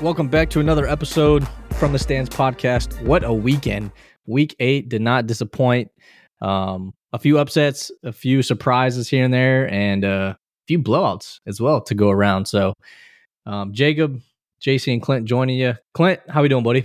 Welcome back to another episode from the Stands podcast. What a weekend. Week 8 did not disappoint. A few upsets, a few surprises here and there, and a few blowouts as well to go around. So, Jacob, JC, and Clint joining you. Clint, how we doing, buddy?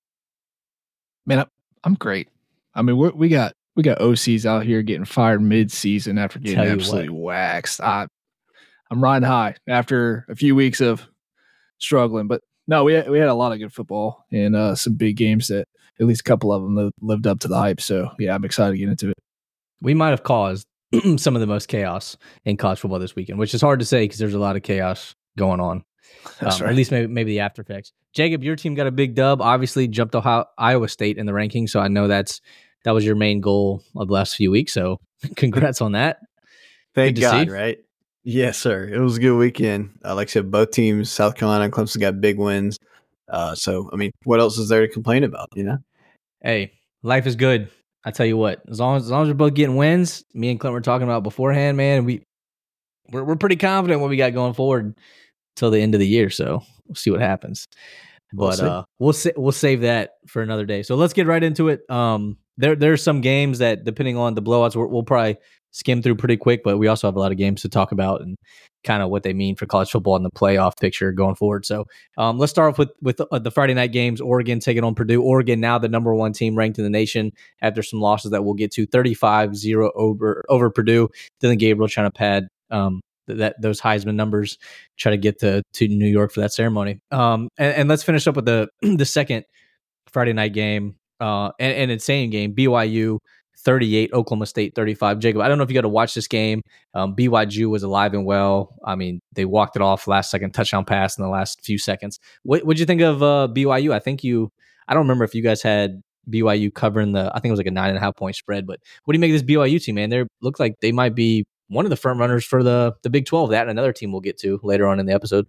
Man, I'm great. I mean, we got OCs out here getting fired mid-season after getting absolutely waxed. I'm riding high after a few weeks of struggling, but no, we had a lot of good football and some big games that at least a couple of them lived up to the hype. So yeah, I'm excited to get into it. We might have caused some of the most chaos in college football this weekend, which is hard to say because there's a lot of chaos going on. That's right. At least maybe the after effects. Jacob, your team got a big dub. Obviously, jumped Iowa State in the rankings, so I know that was your main goal of the last few weeks. So congrats on that. Thank God, right? Yes, sir. It was a good weekend. Like I said, both teams, South Carolina and Clemson, got big wins. So, I mean, what else is there to complain about, you know? Hey, life is good. I tell you what, as long as we're both getting wins, me and Clint were talking about beforehand, man, we're pretty confident what we got going forward till the end of the year. So we'll see what happens. But we'll save that for another day. So let's get right into it. There's some games that, depending on the blowouts, we'll probably skim through pretty quick, but we also have a lot of games to talk about and kind of what they mean for college football and the playoff picture going forward. So let's start off with the Friday night games. Oregon taking on Purdue. Oregon now the number 1 team ranked in the nation after some losses that we'll get to. 35-0 over Purdue. Dylan Gabriel trying to pad those Heisman numbers, try to get to New York for that ceremony. And let's finish up with the second Friday night game, an insane game. BYU 38, Oklahoma State 35. Jacob, I don't know if you got to watch this game. BYU was alive and well. I mean, they walked it off last second touchdown pass in the last few seconds. What'd you think of BYU? I don't remember if you guys had BYU covering I think it was like a 9.5 point spread, but what do you make of this BYU team, man? They look like they might be one of the front runners for the Big 12. That and another team we'll get to later on in the episode.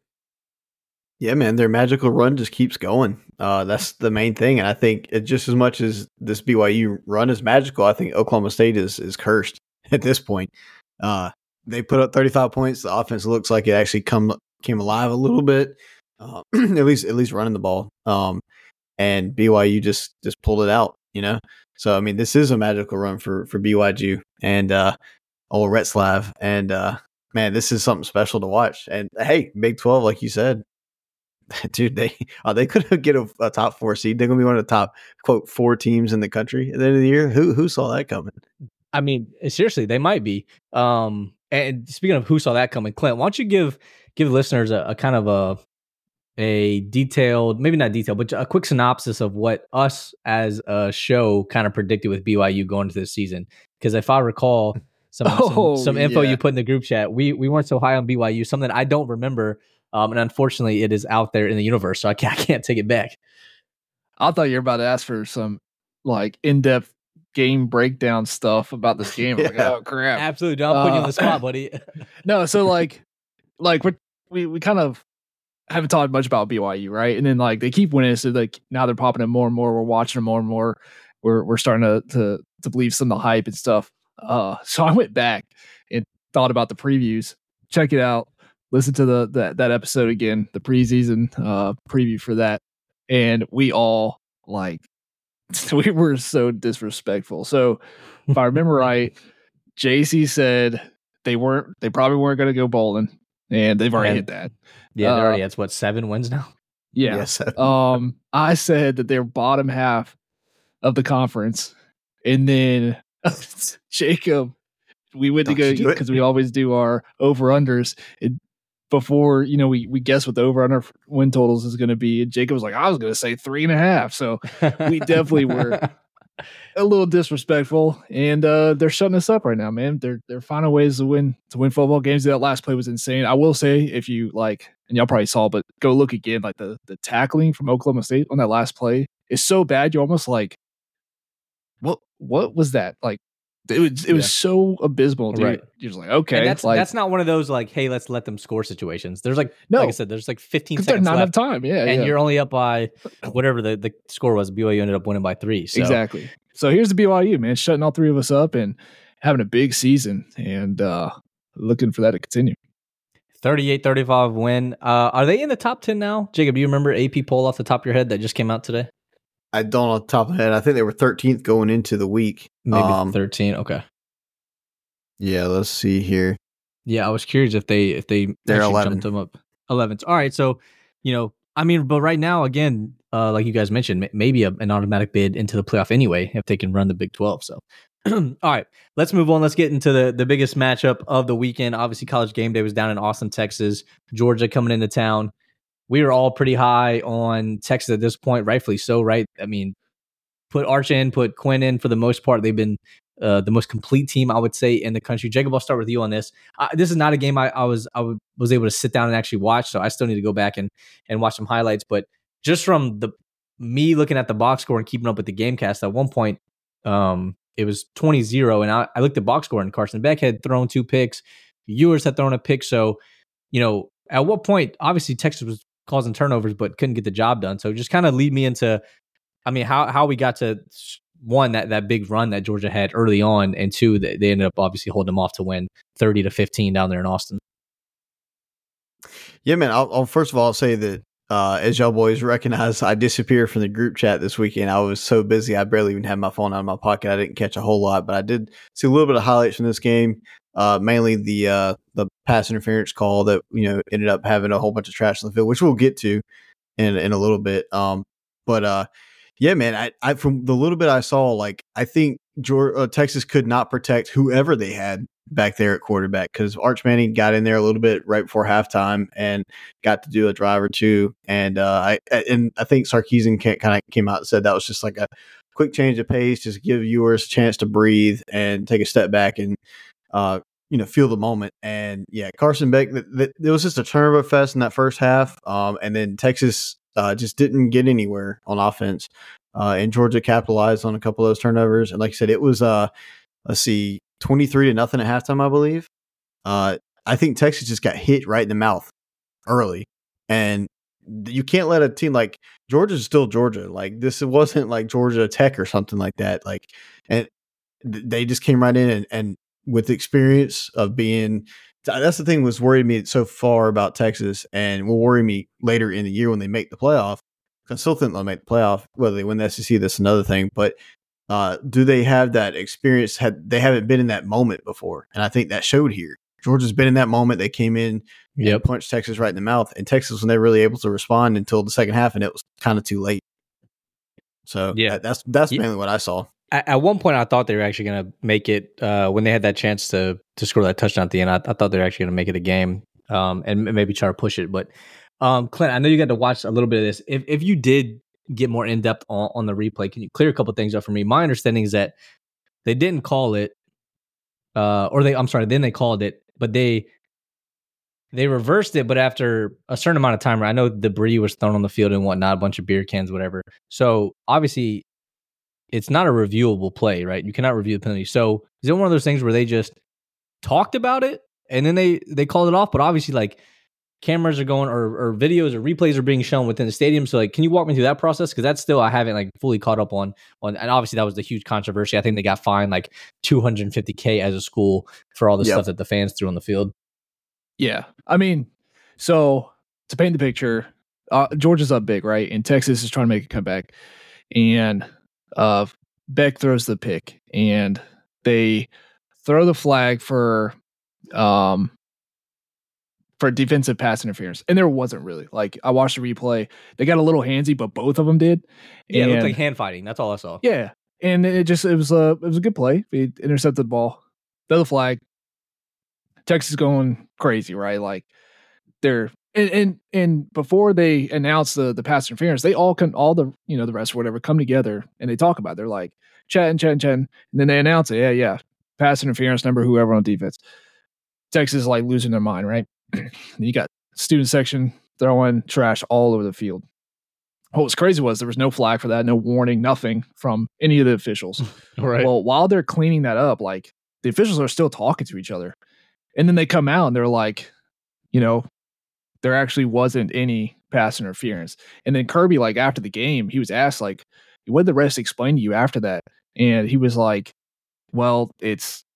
Yeah, man, their magical run just keeps going. That's the main thing. And I think just as much as this BYU run is magical, I think Oklahoma State is cursed at this point. They put up 35 points. The offense looks like it actually came alive a little bit, at least running the ball. And BYU just pulled it out, you know? So, I mean, this is a magical run for BYU and old Retzlaff. And, man, this is something special to watch. And, hey, Big 12, like you said, dude, they could get a top 4 seed. They're going to be one of the top, quote, 4 teams in the country at the end of the year. Who saw that coming? I mean, seriously, they might be. And speaking of who saw that coming, Clint, why don't you give listeners a kind of a detailed, maybe not detailed, but a quick synopsis of what us as a show kind of predicted with BYU going into this season? Because if I recall some info you put in the group chat, we weren't so high on BYU, something I don't remember. And unfortunately, it is out there in the universe, so I can't take it back. I thought you were about to ask for some like in-depth game breakdown stuff about this game. I'm like, oh crap! Absolutely, don't put you on the spot, buddy. No, so like we kind of haven't talked much about BYU, right? And then like they keep winning, so like now they're popping in more and more. We're watching them more and more. We're starting to believe some of the hype and stuff. So I went back and thought about the previews. Check it out. Listen to that episode again, the preseason preview for that, and we all we were so disrespectful. So if I remember right, JC said they probably weren't going to go bowling, and they've already hit that. Yeah, they're already at 7 wins now. Yeah. Yes. I said that they're bottom half of the conference, and then Jacob, we went to go because we always do our over-unders. Before, you know, we guess what the over-under win totals is going to be. And Jacob was like, I was going to say 3.5. So we definitely were a little disrespectful. And they're shutting us up right now, man. They're finding ways to win football games. That last play was insane. I will say, if you like, and y'all probably saw, but go look again, like the tackling from Oklahoma State on that last play is so bad. You're almost like, what was that? Like, It was so abysmal, dude. Right. You're just like, okay. And that's not one of those like, hey, let's let them score situations. There's like I said, there's like 15 seconds they're not left. enough time. Yeah. And you're only up by whatever the score was. BYU ended up winning by 3. So. Exactly. So here's the BYU, man, shutting all 3 of us up and having a big season and looking for that to continue. 38-35 win. Are they in the top 10 now? Jacob, do you remember AP poll off the top of your head that just came out today? I don't on the top of my head. I think they were 13th going into the week. Maybe 13. Okay. Yeah, let's see here. Yeah, I was curious if they're 11. Jumped them up. 11th. All right, so but right now, again, like you guys mentioned, maybe an automatic bid into the playoff anyway if they can run the Big 12. So, all right, let's move on. Let's get into the biggest matchup of the weekend. Obviously, College Game Day was down in Austin, Texas. Georgia coming into town. We were all pretty high on Texas at this point, rightfully so, right? I mean, put Arch in, put Quinn in. For the most part, they've been the most complete team, I would say, in the country. Jacob, I'll start with you on this. This is not a game I was able to sit down and actually watch, so I still need to go back and watch some highlights. But just from me looking at the box score and keeping up with the game cast, at one point it was 20-0, and I looked at box score, and Carson Beck had thrown 2 picks. Ewers had thrown a pick. So, at what point, obviously Texas was causing turnovers but couldn't get the job done. So just kind of lead me into, how we got to, one, that big run that Georgia had early on, and two, they ended up obviously holding them off to win 30-15 down there in Austin. Yeah, man. I'll first of all say that as y'all boys recognize, I disappeared from the group chat this weekend. I was so busy, I barely even had my phone out of my pocket. I didn't catch a whole lot, but I did see a little bit of highlights from this game. Mainly the pass interference call that ended up having a whole bunch of trash on the field, which we'll get to in a little bit. Yeah, man. I from the little bit I saw, like, I think Texas could not protect whoever they had back there at quarterback, because Arch Manning got in there a little bit right before halftime and got to do a drive or two. And I think Sarkisian kind of came out and said that was just like a quick change of pace, just give viewers a chance to breathe and take a step back and feel the moment. And yeah, Carson Beck, it was just a turnover fest in that first half. And then Texas just didn't get anywhere on offense. And Georgia capitalized on a couple of those turnovers. And like I said, it was 23-0 at halftime, I believe. I think Texas just got hit right in the mouth early. And you can't let a team like Georgia's still Georgia. Like, this wasn't like Georgia Tech or something like that. Like, and they just came right in and with the experience of being, that's the thing was worried me so far about Texas, and will worry me later in the year when they make the playoff. I still think they'll make the playoff. Whether they win the SEC, that's another thing. But do they have that experience? They haven't been in that moment before, and I think that showed here. Georgia's been in that moment. They came in, and punched Texas right in the mouth, and Texas was never really able to respond until the second half, and it was kind of too late. So yeah, that's mainly what I saw. At one point, I thought they were actually going to make it when they had that chance to score that touchdown at the end. I thought they were actually going to make it a game and maybe try to push it. But Clint, I know you got to watch a little bit of this. If you did get more in depth on the replay, can you clear a couple things up for me? My understanding is that they didn't call it, then they called it, but they reversed it. But after a certain amount of time, I know debris was thrown on the field and whatnot, a bunch of beer cans, whatever. So obviously, it's not a reviewable play, right? You cannot review the penalty. So is it one of those things where they just talked about it and then they called it off? But obviously, like, cameras are going or videos or replays are being shown within the stadium. So, like, can you walk me through that process? Because that's still, I haven't like fully caught up on, and obviously that was the huge controversy. I think they got fined like $250K as a school for all the stuff that the fans threw on the field. Yeah. I mean, so to paint the picture, Georgia's up big, right? And Texas is trying to make a comeback. And Beck throws the pick, and they throw the flag for defensive pass interference. And there wasn't really. Like, I watched the replay. They got a little handsy, but both of them did. Yeah, it looked like hand fighting. That's all I saw. Yeah. And it was a good play. He intercepted the ball, throw the flag. Texas going crazy, right? Like, they're and before they announce the pass interference, they all the rest or whatever come together and they talk about it. They're like chatting, and then they announce it. Yeah, pass interference number whoever on defense. Texas is like losing their mind, right? You got student section throwing trash all over the field. What was crazy was there was no flag for that, no warning, nothing from any of the officials. Right. Well, while they're cleaning that up, like, the officials are still talking to each other, and then they come out and they're like, there actually wasn't any pass interference. And then Kirby, like, after the game, he was asked, like, what did the refs explain to you after that? And he was like, well, it's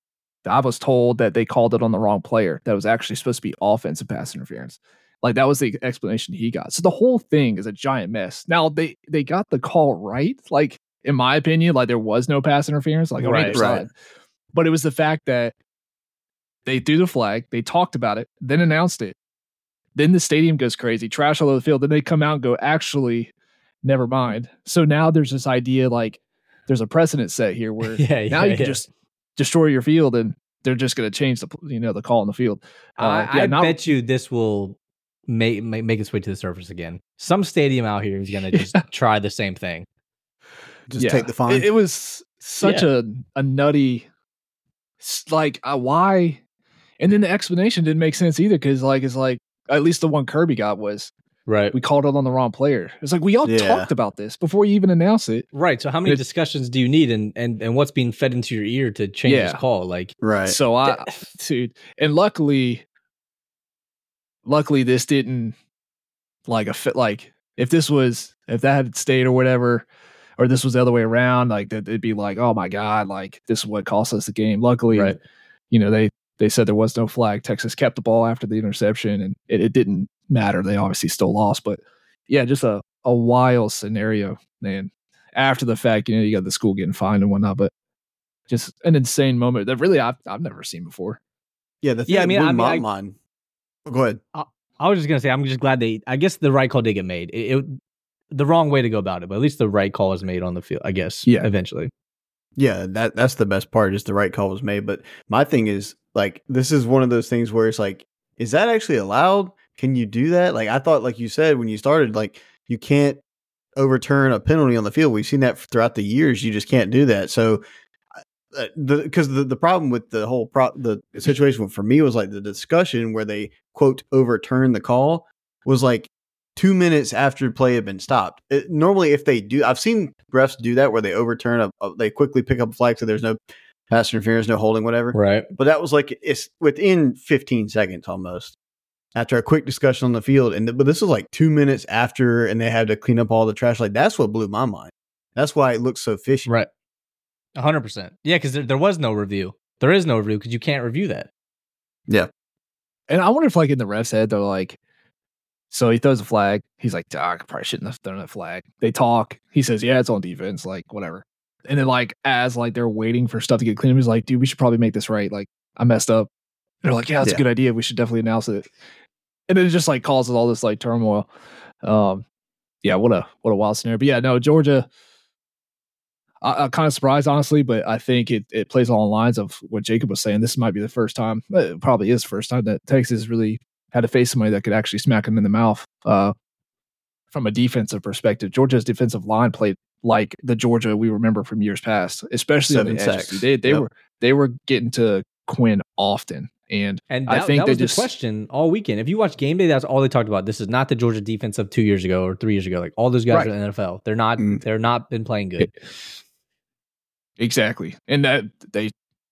I was told that they called it on the wrong player. That was actually supposed to be offensive pass interference. Like that was the explanation he got. So the whole thing is a giant mess. Now they got the call right. Like in my opinion, like there was no pass interference. Like on either side. But it was the fact that they threw the flag, they talked about it, then announced it. Then the stadium goes crazy, trash all over the field. Then they come out and go, actually, never mind. So now there's this idea like there's a precedent set here where now you can just destroy your field and they're just going to change the call on the field. I bet you this will make its way to the surface again. Some stadium out here is going to just try the same thing. Just take the fine. It was such a nutty, like why? And then the explanation didn't make sense either because it's like at least the one Kirby got was right. We called it on the wrong player. It's like we all talked about this before you even announced it. Right. So how many discussions do you need and what's being fed into your ear to change this call? Like right. So dude, and luckily this didn't like if that had stayed or whatever, or this was the other way around, like that it'd be like, oh my God, like this is what cost us the game. Luckily, they said there was no flag. Texas kept the ball after the interception and it didn't matter. They obviously still lost, but yeah, just a wild scenario, man. After the fact, you got the school getting fined and whatnot, but just an insane moment that really I've never seen before. Yeah, the thing my mind. Go ahead. I was just gonna say, I'm just glad I guess the right call did get made. It the wrong way to go about it, but at least the right call was made on the field, I guess. Yeah, eventually. Yeah, that's the best part, is the right call was made. But my thing is, like, this is one of those things where it's like, is that actually allowed? Can you do that? Like, I thought, like you said when you started, like, you can't overturn a penalty on the field. We've seen that throughout the years. You just can't do that. So, because the problem with the whole the situation for me was like the discussion where they quote overturned the call was like 2 minutes after play had been stopped. Normally, if they do, I've seen refs do that where they overturn they quickly pick up a flag so there's no pass interference, no holding, whatever. Right. But that was like it's within 15 seconds almost after a quick discussion on the field, but this was like 2 minutes after, and they had to clean up all the trash. Like that's what blew my mind. That's why it looks so fishy. Right. 100%. Yeah, because there was no review. There is no review because you can't review that. Yeah. And I wonder if, like, in the ref's head, they're like, so he throws a flag. He's like, I probably shouldn't have thrown that flag. They talk. He says, yeah, it's on defense. Like, whatever. And then, like, as like they're waiting for stuff to get cleaned, he's like, dude, we should probably make this right. Like, I messed up. And they're like, yeah, that's a good idea. We should definitely announce it. And then it just like causes all this like turmoil. Yeah, what a wild scenario. But yeah, no, Georgia. I'm kind of surprised, honestly, but I think it plays along the lines of what Jacob was saying. This might be the first time, it probably is the first time that Texas really had to face somebody that could actually smack them in the mouth. From a defensive perspective, Georgia's defensive line played like the Georgia we remember from years past, especially on the edges. They were getting to Quinn often. And I think that was the question all weekend. If you watch game day, that's all they talked about. This is not the Georgia defense of 2 years ago or 3 years ago. Like all those guys are in the NFL. They're not been playing good. Exactly. And that they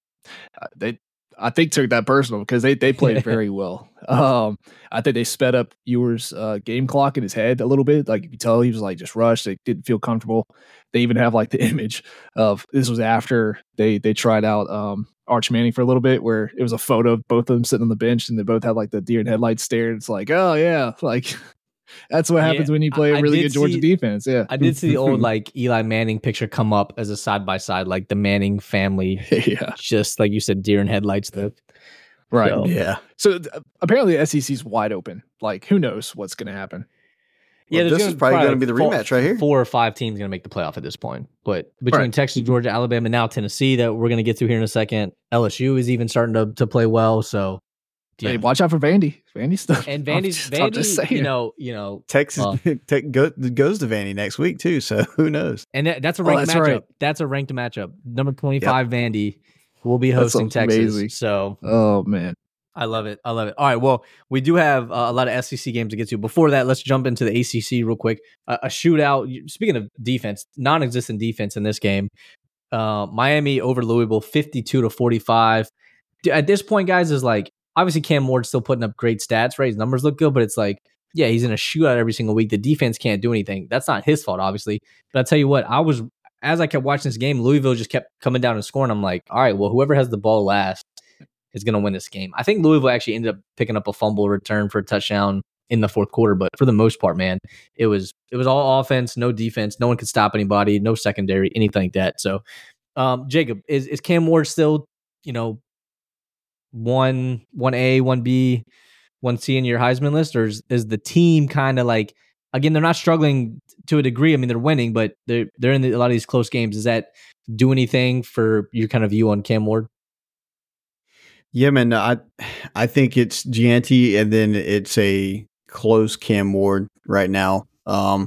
I think took that personal because they played very well. I think they sped up Ewer's game clock in his head a little bit. Like you could tell he was like just rushed. They didn't feel comfortable. They even have like the image of this was after they tried out Arch Manning for a little bit, where it was a photo of both of them sitting on the bench and they both had like the deer in headlights stared. It's like, oh yeah, like that's what happens when you play a really good Georgia defense. Yeah, I did see the old like Eli Manning picture come up as a side by side, like the Manning family. Yeah, just like you said, deer in headlights. Right. So, yeah. So apparently the SEC's wide open. Like who knows what's going to happen? Yeah, this is probably going to be the rematch right here. 4 or 5 teams going to make the playoff at this point. But between Texas, Georgia, Alabama, now Tennessee, that we're going to get to here in a second. LSU is even starting to play well. So, yeah. Hey, watch out for Vandy. Vandy stuff. And Vandy's, you know, Texas goes to Vandy next week too. So who knows? And that's a ranked matchup. Right. That's a ranked matchup. Number 25 Vandy will be hosting Texas. Amazing. So, oh man. I love it. All right. Well, we do have a lot of SEC games to get to. Before that, let's jump into the ACC real quick. A shootout. Speaking of defense, non-existent defense in this game. Miami over Louisville, 52-45. At this point, guys, is like obviously Cam Ward's still putting up great stats, right? His numbers look good, but it's like, yeah, he's in a shootout every single week. The defense can't do anything. That's not his fault, obviously. But I tell you what, as I kept watching this game, Louisville just kept coming down and scoring. I'm like, all right, well, whoever has the ball last is going to win this game. I think Louisville actually ended up picking up a fumble return for a touchdown in the fourth quarter, but for the most part, man, it was all offense, no defense, no one could stop anybody, no secondary, anything like that. So, Jacob, is Cam Ward still, 1A, 1B, 1C in your Heisman list, or is the team kind of like, again, they're not struggling to a degree. I mean, they're winning, but they're in a lot of these close games. Does that do anything for your kind of view on Cam Ward? Yeah, man. I think it's Gianti, and then it's a close Cam Ward right now. And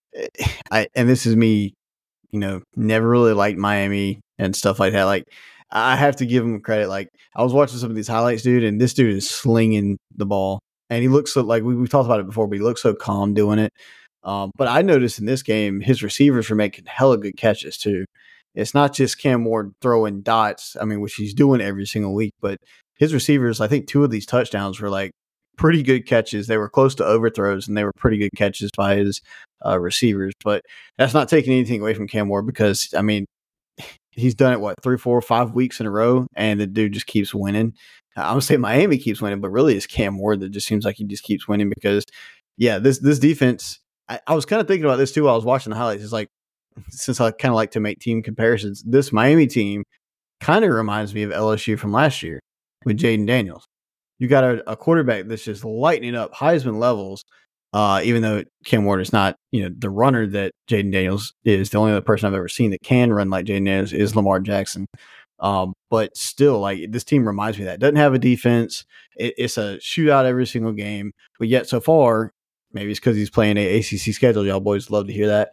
this is me, never really liked Miami and stuff like that. Like, I have to give him credit. Like, I was watching some of these highlights, dude, and this dude is slinging the ball, and he looks so, like we talked about it before, but he looks so calm doing it. But I noticed in this game, his receivers were making hella good catches too. It's not just Cam Ward throwing dots, I mean, which he's doing every single week, but his receivers, I think 2 of these touchdowns were like pretty good catches. They were close to overthrows, and they were pretty good catches by his receivers. But that's not taking anything away from Cam Ward, because, I mean, he's done it, 3, 4, 5 weeks in a row, and the dude just keeps winning. I'm going to say Miami keeps winning, but really it's Cam Ward that just seems like he just keeps winning because, yeah, this defense, I was kind of thinking about this too while I was watching the highlights. It's like, since I kind of like to make team comparisons, this Miami team kind of reminds me of LSU from last year with Jaden Daniels. You got a quarterback that's just lighting up Heisman levels, even though Cam Ward is not, the runner that Jaden Daniels is. The only other person I've ever seen that can run like Jaden Daniels is Lamar Jackson. But still, like, this team reminds me of that. Doesn't have a defense. It's a shootout every single game. But yet so far, maybe it's because he's playing a ACC schedule. Y'all boys love to hear that.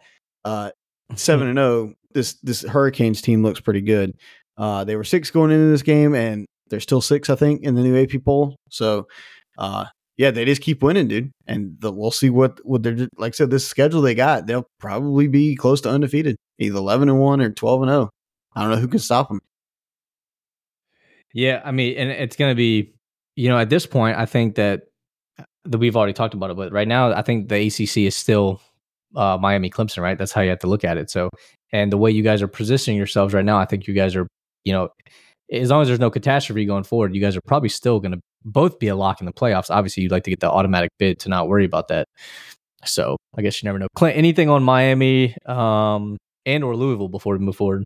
7-0. This Hurricanes team looks pretty good. They were 6 going into this game, and they're still 6, I think, in the new AP poll. So, yeah, they just keep winning, dude. And we'll see what they're, like I said, this schedule they got, they'll probably be close to undefeated, either 11-1 or 12-0. I don't know who can stop them. Yeah, I mean, and it's going to be, at this point, I think that we've already talked about it, but right now, I think the ACC is still Miami Clemson, right? That's how you have to look at it. So, and the way you guys are positioning yourselves right now, I think you guys are, as long as there's no catastrophe going forward, you guys are probably still going to both be a lock in the playoffs. Obviously, you'd like to get the automatic bid to not worry about that. So I guess you never know. Clint, anything on Miami and or Louisville before we move forward?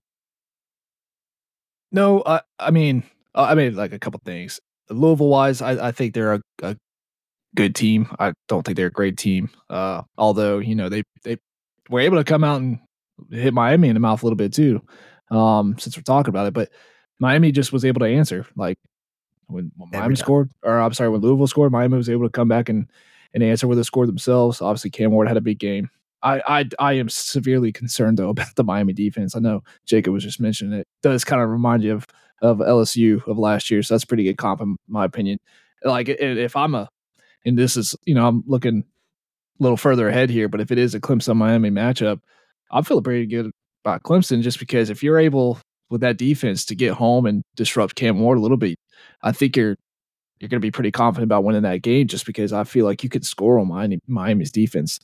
No, I mean, like a couple things. Louisville wise, I think they're a good team. I don't think they're a great team. Although, they were able to come out and hit Miami in the mouth a little bit too. Since we're talking about it, but Miami just was able to answer. Like when Miami scored, or I'm sorry, when Louisville scored, Miami was able to come back and answer with a score themselves. Obviously, Cam Ward had a big game. I am severely concerned though about the Miami defense. I know Jacob was just mentioning it. Does kind of remind you of LSU of last year, so that's a pretty good comp in my opinion. Like if I'm and this is, I'm looking a little further ahead here, but if it is a Clemson-Miami matchup, I'm feeling pretty good about Clemson just because if you're able with that defense to get home and disrupt Cam Ward a little bit, I think you're going to be pretty confident about winning that game just because I feel like you could score on Miami's defense.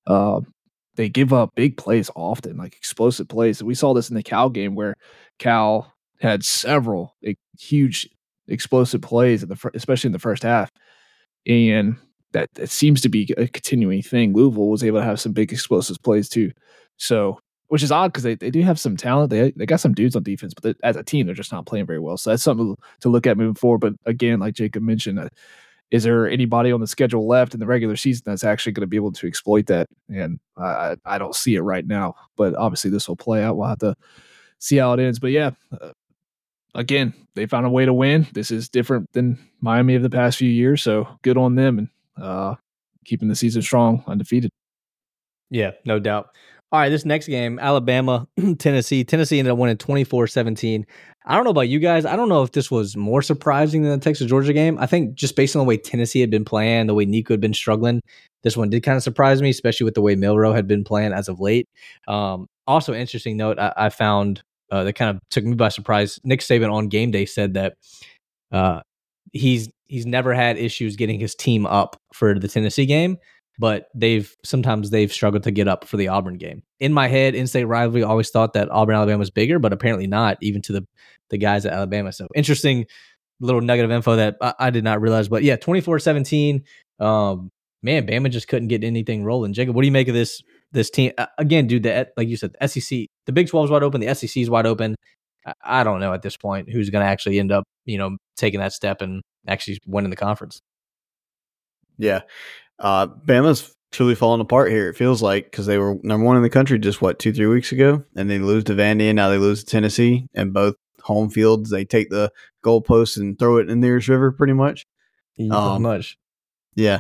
They give up big plays often, like explosive plays. We saw this in the Cal game where Cal had several huge explosive plays, especially in the first half. And that seems to be a continuing thing. Louisville was able to have some big explosive plays too. So, which is odd because they do have some talent. They got some dudes on defense, but as a team, they're just not playing very well. So that's something to look at moving forward. But again, like Jacob mentioned, is there anybody on the schedule left in the regular season that's actually going to be able to exploit that? And I don't see it right now. But obviously, this will play out. We'll have to see how it ends. But yeah, again, they found a way to win. This is different than Miami of the past few years. So good on them and keeping the season strong, undefeated. Yeah, no doubt. All right, this next game, Alabama, Tennessee. Tennessee ended up winning 24-17. I don't know about you guys. I don't know if this was more surprising than the Texas-Georgia game. I think just based on the way Tennessee had been playing, the way Nico had been struggling, this one did kind of surprise me, especially with the way Milroe had been playing as of late. Also, interesting note, I found that kind of took me by surprise. Nick Saban on game day said that he's never had issues getting his team up for the Tennessee game, but sometimes they've struggled to get up for the Auburn game. In my head, in-state rivalry, I always thought that Auburn, Alabama was bigger, but apparently not, even to the guys at Alabama. So interesting little nugget of info that I did not realize. But yeah, 24-17. Man, Bama just couldn't get anything rolling. Jacob, what do you make of this team? Again, dude, like you said, the SEC, the Big 12 is wide open, the SEC is wide open. I don't know at this point who's going to actually end up, taking that step and actually winning the conference. Yeah. Bama's truly falling apart here, it feels like, because they were number one in the country just, 2-3 weeks ago, and they lose to Vandy, and now they lose to Tennessee, and both home fields, they take the goalpost and throw it in the nearest river pretty much. Much. Yeah.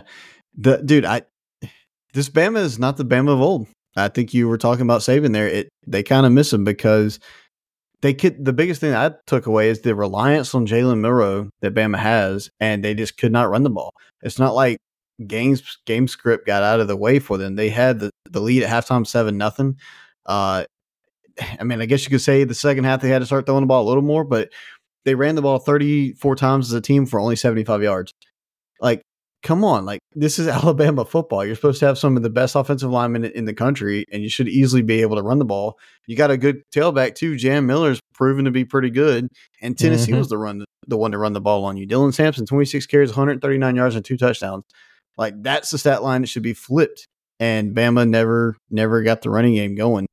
This Bama is not the Bama of old. I think you were talking about Saban there. They kind of miss him because the biggest thing that I took away is the reliance on Jalen Milroe that Bama has, and they just could not run the ball. It's not like game script got out of the way for them. They had the lead at halftime 7-0. I mean, I guess you could say the second half they had to start throwing the ball a little more, but they ran the ball 34 times as a team for only 75 yards. Like, come on, like, this is Alabama football. You're supposed to have some of the best offensive linemen in the country, and you should easily be able to run the ball. You got a good tailback too. Jam Miller's proven to be pretty good, and Tennessee was the one to run the ball on you. Dylan Sampson, 26 carries, 139 yards, and 2 touchdowns. Like, that's the stat line that should be flipped, and Bama never got the running game going.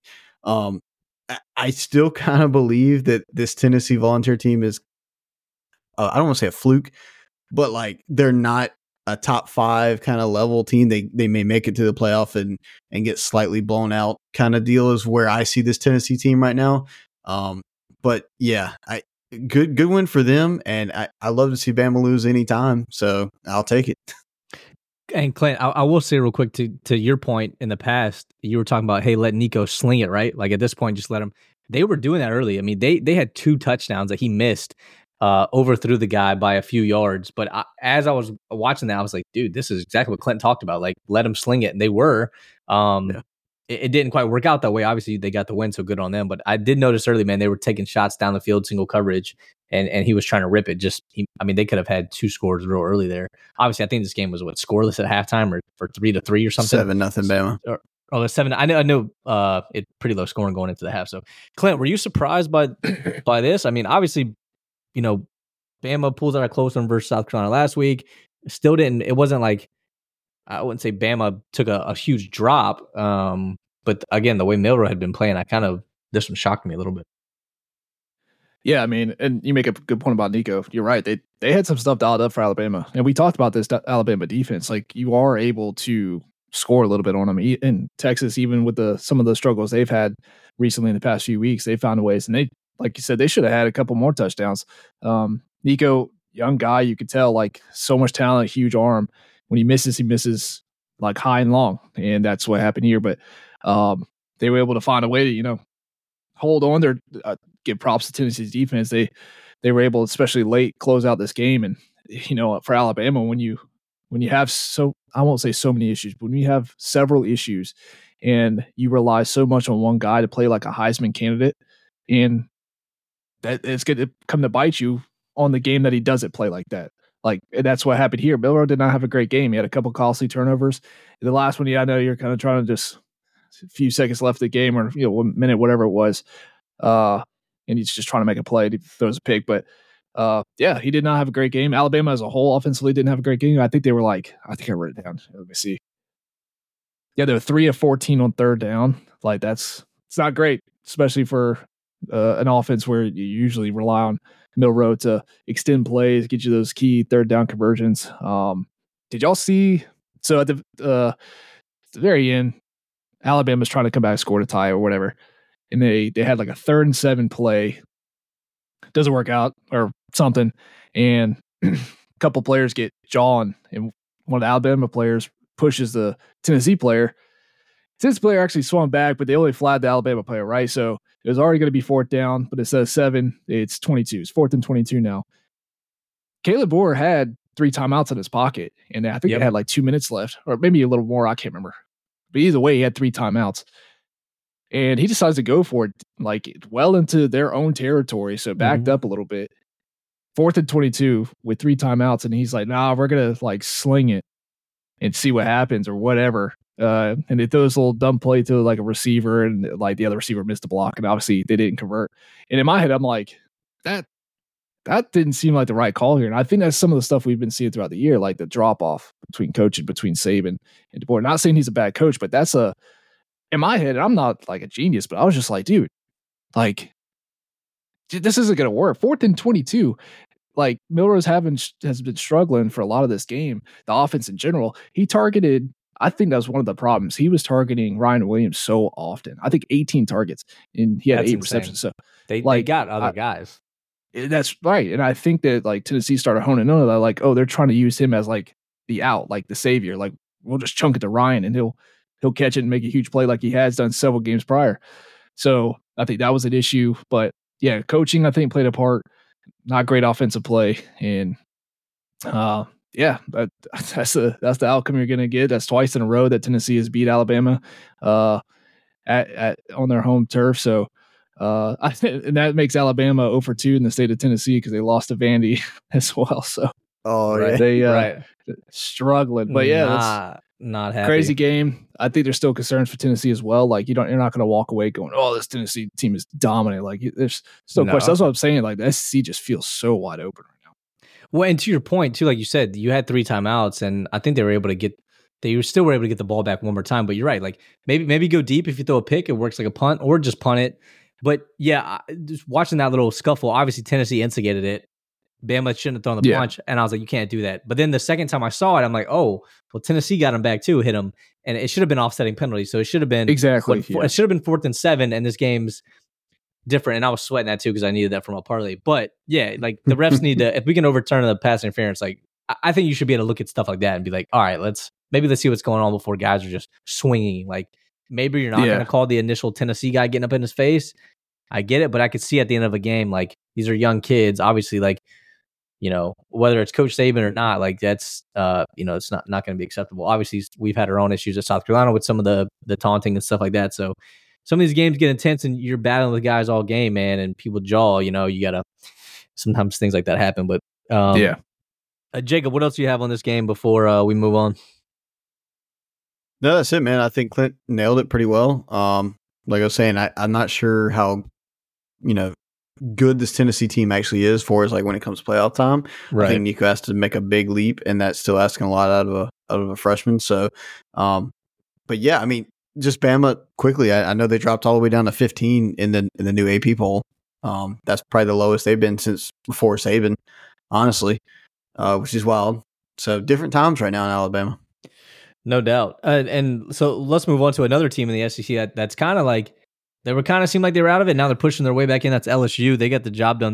I still kind of believe that this Tennessee Volunteer team is, I don't want to say a fluke, but like, they're not a top 5 kind of level team. They may make it to the playoff and get slightly blown out kind of deal is where I see this Tennessee team right now. But yeah, good win for them. And I love to see Bama lose anytime. So I'll take it. And Clint, I will say real quick to your point in the past, you were talking about, hey, let Nico sling it, right? Like at this point, just let him. They were doing that early. I mean, they had 2 touchdowns that he missed, overthrew the guy by a few yards. But as I was watching that, I was like, dude, this is exactly what Clint talked about. Like, let him sling it. And they were. It didn't quite work out that way. Obviously, they got the win, so good on them. But I did notice early, man, they were taking shots down the field, single coverage. And he was trying to rip it. They could have had 2 scores real early there. Obviously, I think this game was scoreless at halftime or 3-3 or something. 7-0 Bama. Or 7. I know. It's pretty low scoring going into the half. So, Clint, were you surprised by this? I mean, obviously, Bama pulls out a close one versus South Carolina last week. Still didn't. It wasn't like, I wouldn't say Bama took a huge drop. But again, the way Milroe had been playing, this one shocked me a little bit. Yeah, I mean, and you make a good point about Nico. You're right. They had some stuff dialed up for Alabama. And we talked about this Alabama defense. Like, you are able to score a little bit on them. In Texas, even with some of the struggles they've had recently in the past few weeks, they found ways. And they, like you said, they should have had a couple more touchdowns. Nico, young guy, you could tell, like, so much talent, huge arm. When he misses like high and long. And that's what happened here. But they were able to find a way to, hold on there. Give props to Tennessee's defense. They were able, especially late, close out this game. And for Alabama, when you have I won't say so many issues, but when you have several issues and you rely so much on one guy to play like a Heisman candidate, and that it's going to come to bite you on the game that he doesn't play like that. Like, and that's what happened here. Milroe did not have a great game. He had a couple costly turnovers. The last one, I know you're kind of trying to just a few seconds left of the game, or 1 minute, whatever it was. And he's just trying to make a play. He throws a pick, but he did not have a great game. Alabama as a whole offensively didn't have a great game. I think they were I wrote it down. Let me see. Yeah, they were 3 of 14 on third down. Like, it's not great, especially for an offense where you usually rely on Milroe to extend plays, get you those key third down conversions. Did y'all see? So at the very end, Alabama's trying to come back, score to tie or whatever. And they had like a 3rd and 7 play. Doesn't work out or something. And a couple players get jawing. And one of the Alabama players pushes the Tennessee player. Tennessee player actually swung back, but they only flagged the Alabama player, right? So it was already going to be 4th down, but instead of 7, it's 22. It's 4th and 22 now. Caleb Boer had 3 timeouts in his pocket. And I think they had like 2 minutes left, or maybe a little more. I can't remember. But either way, he had 3 timeouts. And he decides to go for it, like, well into their own territory. So backed up a little bit. 4th and 22 with 3 timeouts. And he's like, nah, we're going to like sling it and see what happens or whatever. And they throw this little dumb play to like a receiver, and like the other receiver missed the block. And obviously they didn't convert. And in my head, I'm like, that that didn't seem like the right call here. And I think that's some of the stuff we've been seeing throughout the year, like the drop off between coaching, between Saban and DeBoer. Not saying he's a bad coach, but that's in my head, and I'm not like a genius, but I was just like, dude, like, this isn't going to work. 4th and 22. Like, Milrose has been struggling for a lot of this game. The offense in general, he targeted. I think that was one of the problems. He was targeting Ryan Williams so often. I think 18 targets, and he had That's 8 insane. receptions. So they got other guys. That's right. And I think that like Tennessee started honing in on that, like, oh, they're trying to use him as like the out, like the savior. Like, we'll just chunk it to Ryan and he'll catch it and make a huge play like he has done several games prior. So I think that was an issue. But yeah, coaching, I think, played a part. Not great offensive play. And yeah, that's the outcome you're gonna get. That's twice in a row that Tennessee has beat Alabama on their home turf. So and that makes Alabama 0 for 2 in the state of Tennessee because they lost to Vandy as well. So they struggling, but yeah, that's not happy. Crazy game. I think there's still concerns for Tennessee as well. Like, you're not going to walk away going, oh, this Tennessee team is dominant. Like, there's still questions. That's what I'm saying. Like, the SEC just feels so wide open right now. Well, and to your point too, like you said, you had 3 timeouts, and I think they were able to get the ball back one more time. But you're right. Like, maybe go deep. If you throw a pick, it works like a punt, or just punt it. But yeah, just watching that little scuffle, obviously Tennessee instigated it. Bama shouldn't have thrown the punch, and I was like, you can't do that. But then the second time I saw it, I'm like, oh, well, Tennessee got him back too, hit him, and it should have been offsetting penalty. So it should have been exactly. It should have been 4th and 7, and this game's different. And I was sweating that too because I needed that from a parlay. But yeah, like the refs need to, if we can overturn the pass interference, like I think you should be able to look at stuff like that and be like, all right, let's see what's going on before guys are just swinging. Like, maybe you're not going to call the initial Tennessee guy getting up in his face. I get it, but I could see at the end of a game, like, these are young kids, obviously, like, you know, whether it's Coach Saban or not, like, that's, it's not going to be acceptable. Obviously, we've had our own issues at South Carolina with some of the taunting and stuff like that. So some of these games get intense and you're battling with guys all game, man, and people jaw, you got to, sometimes things like that happen. But Jacob, what else do you have on this game before we move on? No, that's it, man. I think Clint nailed it pretty well. Like I was saying, I'm not sure how, good this Tennessee team actually is for us, like when it comes to playoff time. Right. I think Nico has to make a big leap, and that's still asking a lot out of a freshman. So, but yeah, I mean, just Bama quickly. I know they dropped all the way down to 15 in the new AP poll. That's probably the lowest they've been since before Saban, honestly, which is wild. So different times right now in Alabama. No doubt. And so let's move on to another team in the SEC that's kind of like, they were kind of seemed like they were out of it. Now they're pushing their way back in. That's LSU. They got the job done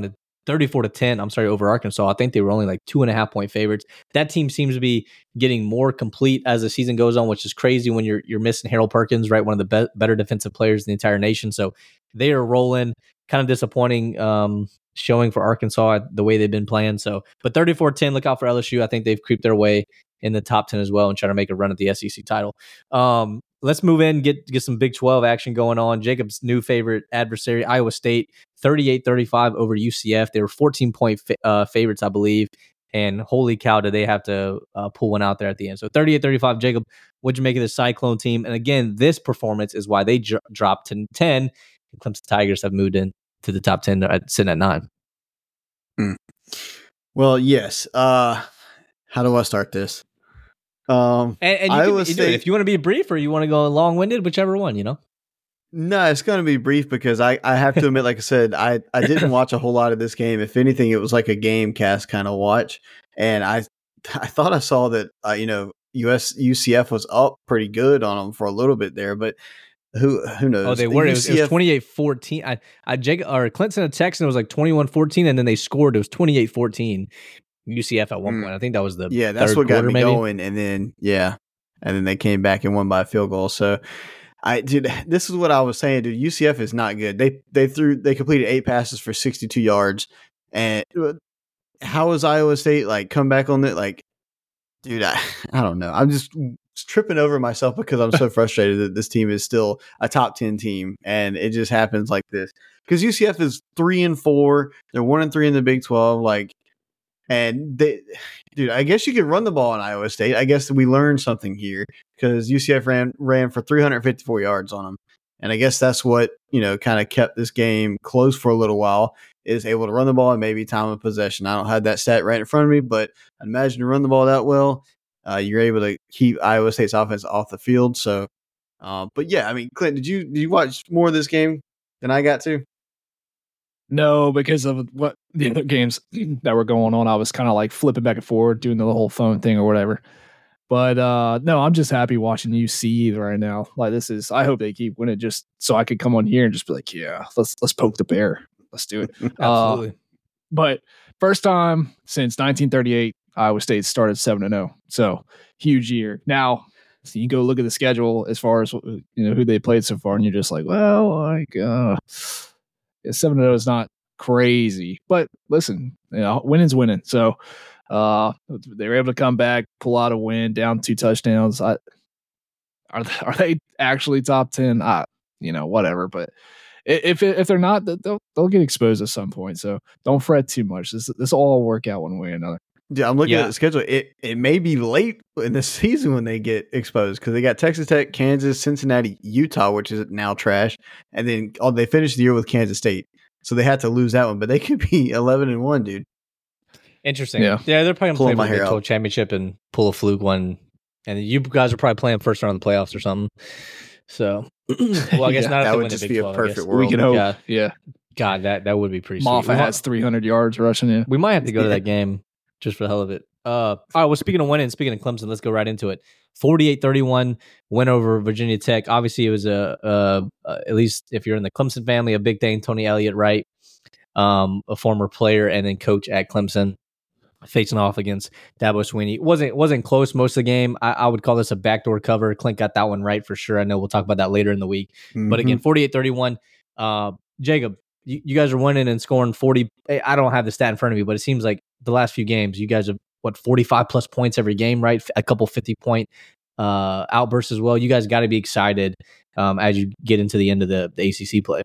34-10. Over Arkansas. I think they were only like 2.5 point favorites. That team seems to be getting more complete as the season goes on, which is crazy when you're missing Harold Perkins, right? One of the better defensive players in the entire nation. So they are rolling. Kind of disappointing showing for Arkansas the way they've been playing. So, but 34-10. Look out for LSU. I think they've creeped their way in the top 10 as well and try to make a run at the SEC title. Let's move in, get some Big 12 action going on. Jacob's new favorite adversary, Iowa State, 38-35 over UCF. They were 14-point favorites, I believe. And holy cow, did they have to pull one out there at the end. So 38-35, Jacob, what'd you make of the Cyclone team? And again, this performance is why they dropped to 10. Clemson Tigers have moved in to the top 10, sitting at 9. Well, yes. How do I start this? And you can do it if you want to be brief or you want to go long-winded, whichever one, No, it's going to be brief because I have to admit, like I said, I didn't watch a whole lot of this game. If anything, it was like a game cast kind of watch. And I thought I saw that, UCF was up pretty good on them for a little bit there, but who knows? Oh, they were. It was 28-14. Clint sent a text and it was like 21-14, and then they scored. It was 28-14. UCF at one point. I think that was that's what got me going. And then they came back and won by a field goal. So this is what I was saying, dude. UCF is not good. They completed 8 passes for 62 yards. And how is Iowa State like come back on it? Like, dude, I don't know. I'm just tripping over myself because I'm so frustrated that this team is still a top 10 team, and it just happens like this. Because UCF is 3-4. They're 1-3 in the Big 12. Like, and I guess you could run the ball in Iowa State. I guess we learned something here because UCF ran for 354 yards on them. And I guess that's what, kind of kept this game close for a little while, is able to run the ball and maybe time of possession. I don't have that stat right in front of me, but I imagine to run the ball that well, you're able to keep Iowa State's offense off the field. So, but yeah, I mean, Clint, did you watch more of this game than I got to? No, because of what the other games that were going on, I was kind of like flipping back and forth, doing the whole phone thing or whatever. But no, I'm just happy watching UC right now. Like I hope they keep winning, just so I could come on here and just be like, yeah, let's poke the bear, let's do it. Absolutely. But first time since 1938, Iowa State started 7-0, so huge year. Now, so you go look at the schedule as far as who they played so far, and you're just like, well, 7-0 is not crazy, but listen, winning's winning. So they were able to come back, pull out a win, down 2 touchdowns. Are they actually top 10? Whatever. But if they're not, they'll get exposed at some point. So don't fret too much. This will all work out one way or another. Yeah, I'm looking at the schedule. It may be late in the season when they get exposed, because they got Texas Tech, Kansas, Cincinnati, Utah, which is now trash, and then they finished the year with Kansas State, so they had to lose that one. But they could be 11-1, dude. Interesting. Yeah, they're probably going to play for the Big 12 championship and pull a fluke one, and you guys are probably playing first round of the playoffs or something. So, well, I guess not. That would just be a perfect world. We can hope. Yeah. God, that would be pretty. Moffitt has 300 yards rushing in. We might have to go to that game just for the hell of it. All right, well, speaking of winning, speaking of Clemson, let's go right into it. 48-31 win over Virginia Tech. Obviously, it was at least if you're in the Clemson family, a big thing. Tony Elliott, right? A former player and then coach at Clemson, facing off against Dabo Swinney. Wasn't close most of the game. I would call this a backdoor cover. Clint got that one right for sure. I know we'll talk about that later in the week. Mm-hmm. But again, 48-31. Jacob, you guys are winning and scoring 40. I don't have the stat in front of me, but it seems like the last few games, you guys have 45 plus points every game, right? A couple 50-point outbursts as well. You guys got to be excited as you get into the end of the ACC play.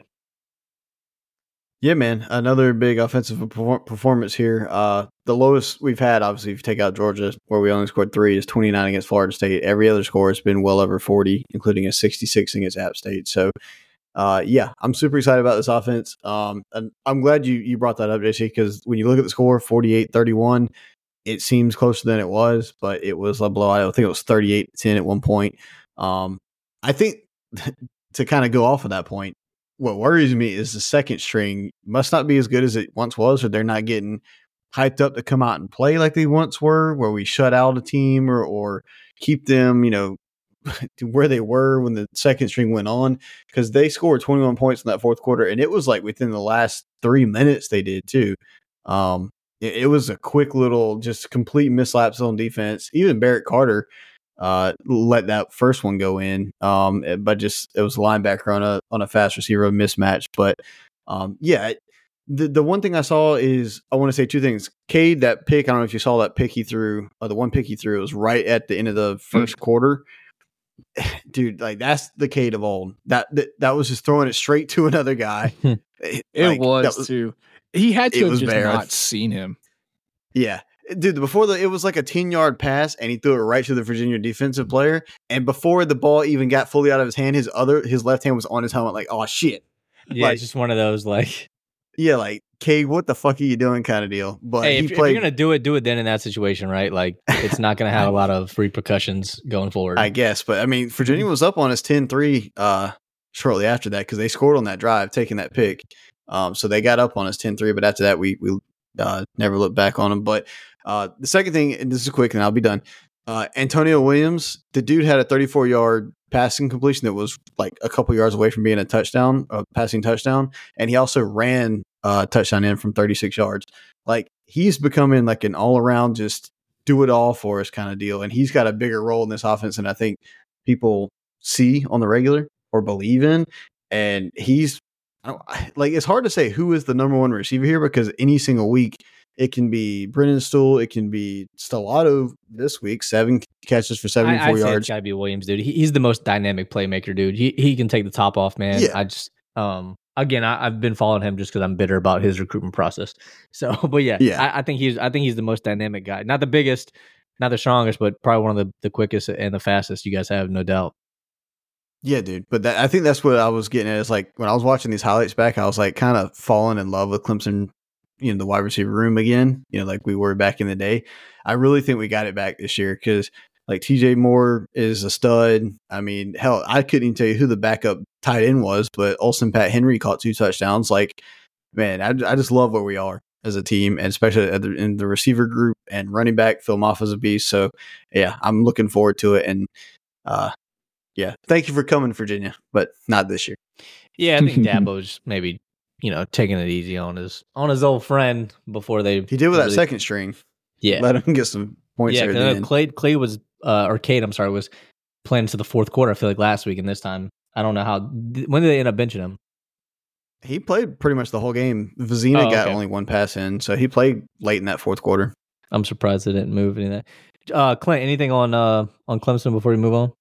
Yeah, man. Another big offensive performance here. The lowest we've had, obviously, if you take out Georgia, where we only scored 3, is 29 against Florida State. Every other score has been well over 40, including a 66 against App State. So, yeah, I'm super excited about this offense. And I'm glad you brought that up, JC, because when you look at the score, 48-31, it seems closer than it was, but it was a blowout. I think it was 38-10 at one point. I think to kind of go off of that point, what worries me is the second string must not be as good as it once was, or they're not getting hyped up to come out and play like they once were, where we shut out a team or keep them, to where they were when the second string went on, because they scored 21 points in that fourth quarter, and it was like within the last 3 minutes they did too. It was a quick little, just complete mislaps on defense. Even Barrett Carter let that first one go in, but just it was a linebacker on a fast receiver mismatch. But yeah, the one thing I saw is, I want to say 2 things. Cade, that pick, I don't know if you saw that pick he threw, or the one pick he threw, it was right at the end of the first quarter. Dude, like, that's the Cade of old. That was just throwing it straight to another guy. It was too. He had to have just not seen him. Yeah. Dude, it was like a 10-yard pass, and he threw it right to the Virginia defensive player. And before the ball even got fully out of his hand, his left hand was on his helmet, like, oh, shit. Yeah, like, it's just one of those, like... Yeah, like, Cade, what the fuck are you doing kind of deal. But hey, if you're going to do it then in that situation, right? Like, it's not going to have a lot of repercussions going forward. I guess. But, I mean, Virginia was up on us 10-3 shortly after that, because they scored on that drive, taking that pick. So they got up on us 10-3, but after that, we never looked back on them. But the second thing, and this is quick and I'll be done, Antonio Williams, the dude had a 34-yard passing completion that was like a couple yards away from being a touchdown, a passing touchdown, and he also ran a touchdown in from 36 yards. Like, he's becoming like an all-around, just do it all for us kind of deal, and he's got a bigger role in this offense than I think people see on the regular or believe in. And he's it's hard to say who is the number one receiver here, because any single week it can be Brennan Stool, it can be Stellato this week, 7 catches for 74 yards. It's gotta be Williams, dude. He's the most dynamic playmaker, dude. He can take the top off, man. Yeah. I just again, I've been following him just because I'm bitter about his recruitment process. So, but yeah. I think he's the most dynamic guy. Not the biggest, not the strongest, but probably one of the quickest and the fastest you guys have, no doubt. Yeah, dude. But I think that's what I was getting at. Is like when I was watching these highlights back, I was like kind of falling in love with Clemson, the wide receiver room again, like we were back in the day. I really think we got it back this year because like TJ Moore is a stud. I mean, hell, I couldn't even tell you who the backup tight end was, but Olsen Pat Henry caught 2 touchdowns. Like, man, I just love where we are as a team, and especially in the receiver group and running back. Phil Moffitt's a beast. So, yeah, I'm looking forward to it. And, yeah, thank you for coming, Virginia, but not this year. Yeah, I think Dabo's maybe taking it easy on his old friend before they. He did with that second string. Yeah, let him get some points. Yeah, there. Clay was Cade. I'm sorry, was playing to the fourth quarter. I feel like last week, and this time I don't know how. When did they end up benching him? He played pretty much the whole game. Vizina got only 1 pass in, so he played late in that fourth quarter. I'm surprised they didn't move any of that. Clint, anything on Clemson before we move on?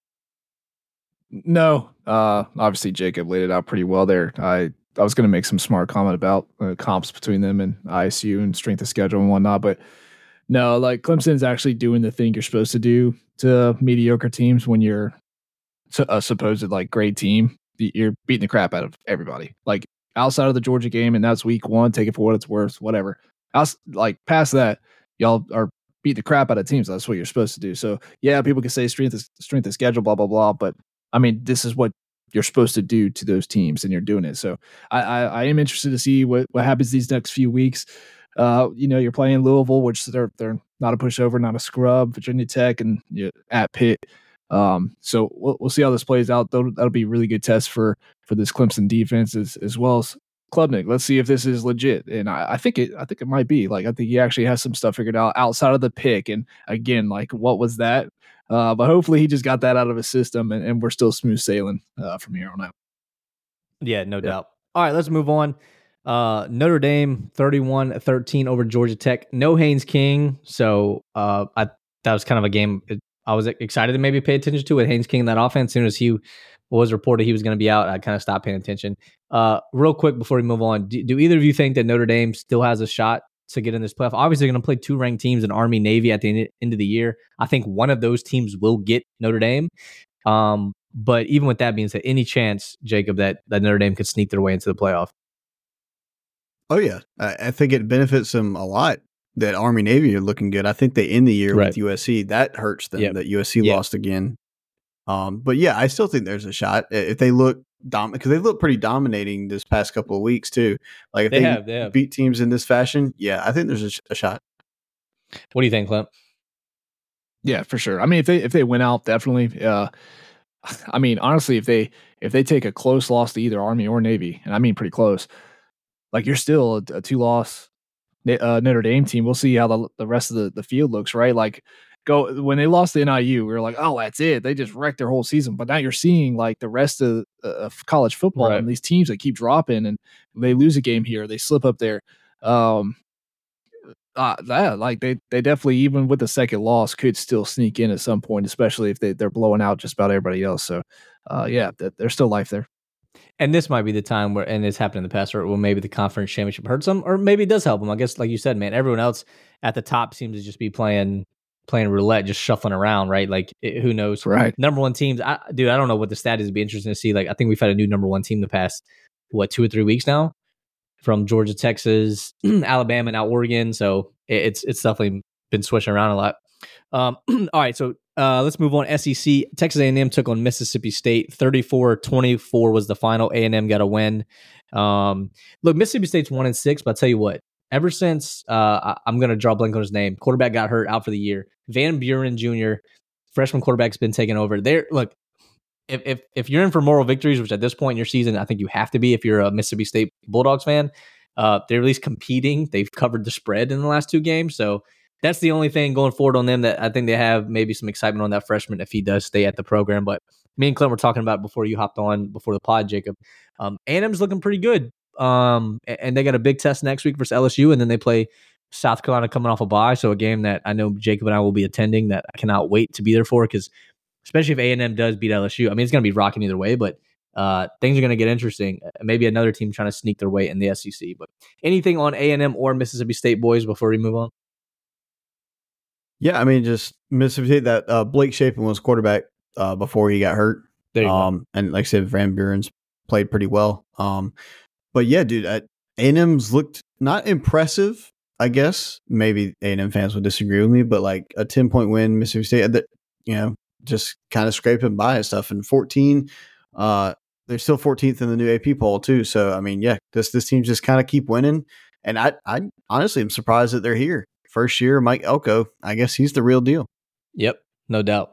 No, obviously Jacob laid it out pretty well there. I was going to make some smart comment about comps between them and ISU and strength of schedule and whatnot, but no, like Clemson's actually doing the thing you're supposed to do to mediocre teams when you're a supposed like great team. You're beating the crap out of everybody. Like outside of the Georgia game, and that's week 1. Take it for what it's worth, whatever. Like past that, y'all are beating the crap out of teams. That's what you're supposed to do. So yeah, people can say strength of schedule, blah blah blah, but I mean, this is what you're supposed to do to those teams, and you're doing it. So I am interested to see what happens these next few weeks. You're playing Louisville, which they're not a pushover, not a scrub. Virginia Tech and at Pitt. So we'll see how this plays out. That'll be a really good test for this Clemson defense as well as Klubnik. Let's see if this is legit. And I think it might be. Like I think he actually has some stuff figured out outside of the pick. And again, like what was that? But hopefully he just got that out of his system, and we're still smooth sailing from here on out. Yeah, no doubt. All right, let's move on. Notre Dame 31-13 over Georgia Tech. No Haynes King, so that was kind of a game I was excited to maybe pay attention to with Haynes King in that offense. As soon as he was reported he was going to be out, I kind of stopped paying attention. Real quick before we move on, do either of you think that Notre Dame still has a shot to get in this playoff? Obviously, they're going to play 2 ranked teams in Army, Navy at the end of the year. I think one of those teams will get Notre Dame. But even with that being said, any chance, Jacob, that Notre Dame could sneak their way into the playoff? Oh, yeah. I think it benefits them a lot that Army Navy are looking good. I think they end the year with USC. That hurts them that USC lost again. But yeah, I still think there's a shot if they look because they look pretty dominating this past couple of weeks too. Like if they have beat teams in this fashion, yeah, I think there's a shot. What do you think, Clint? Yeah, for sure. I mean, if they win out, definitely. I mean, honestly, if they take a close loss to either Army or Navy, and I mean pretty close, like you're still a 2-loss Notre Dame team. We'll see how the rest of the field looks, right? Like when they lost to NIU, we were like, oh, that's it. They just wrecked their whole season. But now you're seeing like the rest of college football and these teams that keep dropping, and they lose a game here, they slip up there. Like they definitely, even with the second loss, could still sneak in at some point, especially if they're blowing out just about everybody else. So, there's still life there. And this might be the time where, and it's happened in the past, where maybe the conference championship hurts them, or maybe it does help them. I guess, like you said, man, everyone else at the top seems to just be playing roulette, just shuffling around, right? Like, who knows? Right. Number one teams, I don't know what the stat is. It'd be interesting to see. Like, I think we've had a new number one team the past, 2 or 3 weeks now, from Georgia, Texas, Alabama, and now Oregon. So it's definitely been switching around a lot. All right, so let's move on. SEC, Texas A&M took on Mississippi State. 34-24 was the final. A&M got a win. Look, Mississippi State's 1-6, but I'll tell you what, ever since I'm going to draw a blank on his name, quarterback got hurt, out for the year. Van Buren Jr., freshman quarterback's been taken over. Look, if you're in for moral victories, which at this point in your season, I think you have to be if you're a Mississippi State Bulldogs fan, they're at least competing. They've covered the spread in the last 2 games, so that's the only thing going forward on them that I think they have maybe some excitement on that freshman if he does stay at the program. But me and Clint were talking about before you hopped on before the pod, Jacob. A&M's looking pretty good. And they got a big test next week versus LSU, and then they play South Carolina coming off a bye. So a game that I know Jacob and I will be attending that I cannot wait to be there for, because especially if A&M does beat LSU, I mean, it's going to be rocking either way, but things are going to get interesting. Maybe another team trying to sneak their way in the SEC. But anything on A&M or Mississippi State, boys, before we move on? Yeah, I mean, just Mississippi State, that Blake Shapen was quarterback before he got hurt. There you go. And like I said, Van Buren's played pretty well. But yeah, dude, A&M's looked not impressive. I guess maybe A&M fans would disagree with me, but like a 10-point win, Mississippi State, just kind of scraping by and stuff. And 14, they're still 14th in the new AP poll too. So I mean, yeah, this team just kind of keep winning. And I honestly am surprised that they're here. First year, Mike Elko, I guess he's the real deal. Yep, no doubt.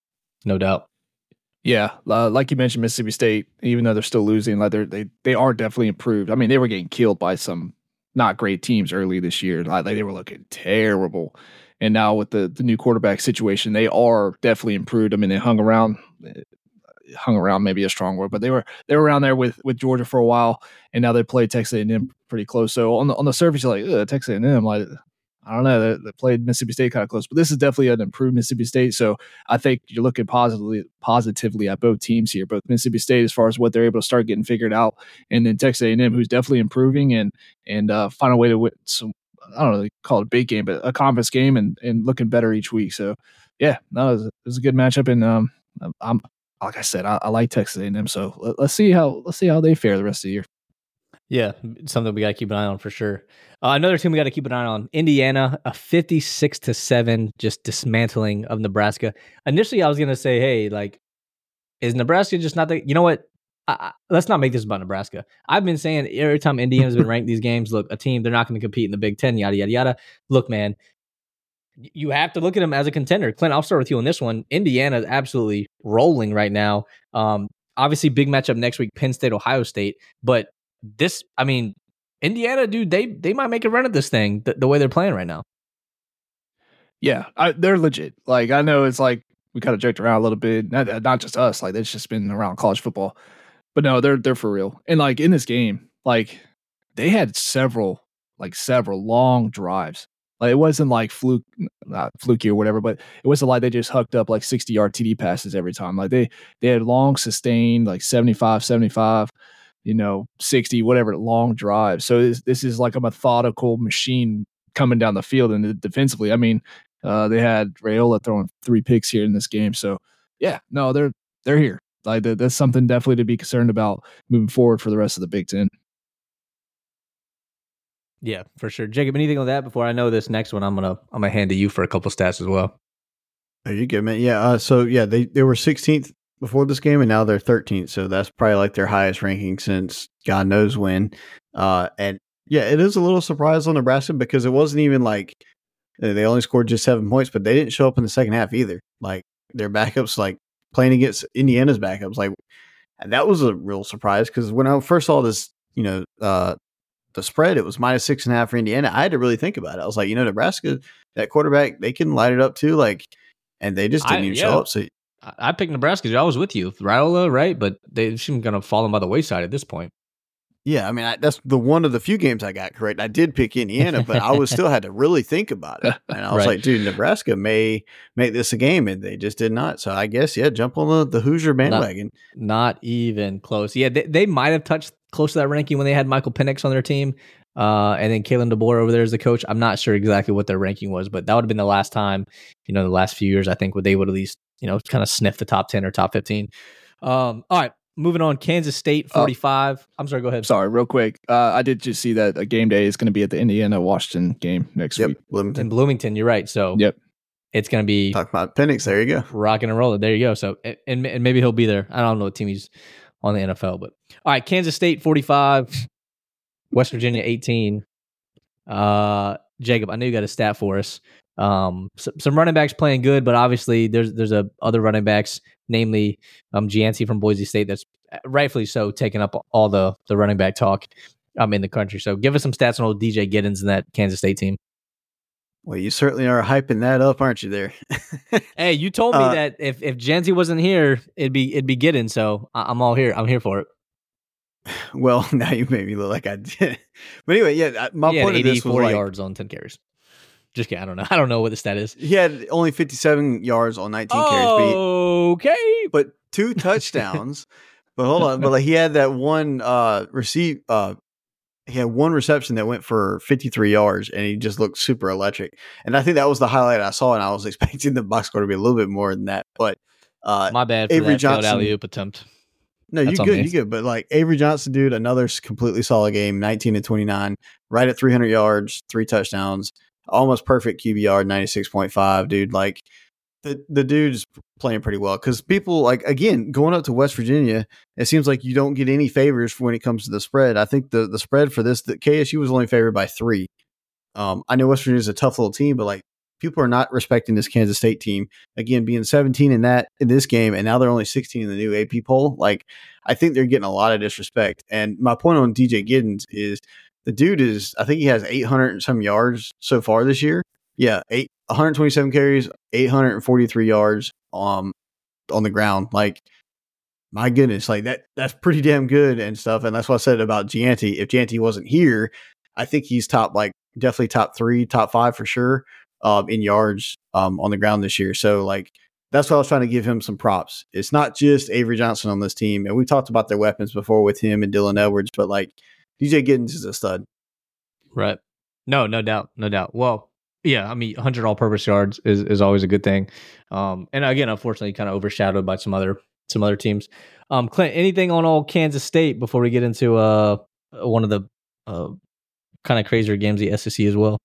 Yeah, like you mentioned, Mississippi State, even though they're still losing, like they are definitely improved. I mean, they were getting killed by some not great teams early this year. Like they were looking terrible, and now with the new quarterback situation, they are definitely improved. I mean, they hung around, maybe a strong word, but they were around there with Georgia for a while, and now they play Texas A&M pretty close. So on the surface, you're like, Texas A&M, like, I don't know. They played Mississippi State kind of close, but this is definitely an improved Mississippi State. So I think you're looking positively at both teams here, both Mississippi State as far as what they're able to start getting figured out, and then Texas A&M, who's definitely improving and find a way to win some. I don't know, they call it a big game, but a conference game and looking better each week. So yeah, no, it was a good matchup, and I'm like I said, I like Texas A&M. So let's see how they fare the rest of the year. Yeah, something we got to keep an eye on for sure. Another team we got to keep an eye on, Indiana, a 56-7 just dismantling of Nebraska. Initially, I was going to say, hey, like, is Nebraska just not the, you know what? Let's not make this about Nebraska. I've been saying every time Indiana's been ranked these games, look, a team, they're not going to compete in the Big Ten, yada, yada, yada. Look, man, you have to look at them as a contender. Clint, I'll start with you on this one. Indiana is absolutely rolling right now. Obviously, big matchup next week, Penn State, Ohio State. But this, I mean, Indiana, dude, they might make a run at this thing the way they're playing right now. Yeah, they're legit. Like, I know it's like we kind of joked around a little bit. Not just us. Like, it's just been around college football. But no, they're for real. And like in this game, like they had several long drives. Like it wasn't like not fluky or whatever, but it wasn't like they just hooked up like 60-yard TD passes every time. Like they had long sustained like 75, 60, whatever, long drives. So this is like a methodical machine coming down the field. And defensively, I mean, they had Raiola throwing 3 picks here in this game. So yeah, no, they're here. Like that's something definitely to be concerned about moving forward for the rest of the Big Ten. Yeah, for sure. Jacob, anything on that before I know this next one? I'm gonna hand to you for a couple stats as well. Are you good, man? Yeah. So yeah, they were 16th before this game, and now they're 13th. So that's probably like their highest ranking since God knows when. And yeah, it is a little surprise on Nebraska because it wasn't even like they only scored just 7 points, but they didn't show up in the second half either. Like their backups, like playing against Indiana's backups, like and that was a real surprise because when I first saw this, the spread, it was -6.5 for Indiana. I had to really think about it. I was like, Nebraska, that quarterback, they can light it up too. Like, and they just didn't even show up. So I picked Nebraska. I was with you, Raiola, right? But they seem going to fall by the wayside at this point. Yeah, I mean, that's the one of the few games I got correct. I did pick Indiana, but I still had to really think about it. And I was like, dude, Nebraska may make this a game, and they just did not. So I guess, yeah, jump on the Hoosier bandwagon. Not even close. Yeah, they might have touched close to that ranking when they had Michael Penix on their team, and then Kalen DeBoer over there as the coach. I'm not sure exactly what their ranking was, but that would have been the last time, the last few years, I think, would they would at least, kind of sniff the top 10 or top 15. All right. Moving on, Kansas State 45. I'm sorry, go ahead. Sorry, real quick. I did just see that a game day is going to be at the Indiana-Washington game next week. Bloomington. In Bloomington, you're right. So it's going to be... Talk about Penix, there you go. Rocking and rolling, there you go. So, and maybe he'll be there. I don't know what team he's on the NFL, but... All right, Kansas State 45, West Virginia 18. Jacob, I know you got a stat for us. Some running backs playing good, but obviously there's other running backs, namely Gianci from Boise State, that's rightfully so taking up all the running back talk in the country. So give us some stats on old DJ Giddens and that Kansas State team. Well, you certainly are hyping that up, aren't you? There. Hey, you told me that if Gianci wasn't here, it'd be Giddens. So I'm all here. I'm here for it. Well, now you made me look like I did. But anyway, yeah, my point of this was 84 yards on 10 carries. Just kidding. I don't know what the stat is. He had only 57 yards on 19 carries. Okay. But 2 touchdowns. But hold on. But he had that one he had one reception that went for 53 yards, and he just looked super electric. And I think that was the highlight I saw, and I was expecting the box score to be a little bit more than that. But My bad for Avery that failed Johnson. alley-oop attempt. No, you're good. You're good. But like Avery Johnson, dude, another completely solid game, 19 to 29, right at 300 yards, 3 touchdowns, almost perfect QBR, 96.5, dude. Like the dude's playing pretty well because people like, again, going up to West Virginia, it seems like you don't get any favors when it comes to the spread. I think the spread for this, the KSU was only favored by 3. I know West Virginia is a tough little team, but like people are not respecting this Kansas State team. Again, being 17 in this game, and now they're only 16 in the new AP poll. Like, I think they're getting a lot of disrespect. And my point on DJ Giddens is the dude is, I think he has 800 and some yards so far this year. Yeah, 127 carries, 843 yards on the ground. Like, my goodness, like that's pretty damn good and stuff. And that's what I said about Gianti. If Gianti wasn't here, I think he's definitely top 3, top 5 for sure. In yards on the ground this year. So like that's why I was trying to give him some props. It's not just Avery Johnson on this team. And we talked about their weapons before with him and Dylan Edwards, but like DJ Giddens is a stud. Right. No doubt. Well, yeah, I mean 100 all-purpose yards is always a good thing. And again, unfortunately kind of overshadowed by some other teams. Clint, anything on all Kansas State before we get into one of the kind of crazier games, the SEC as well?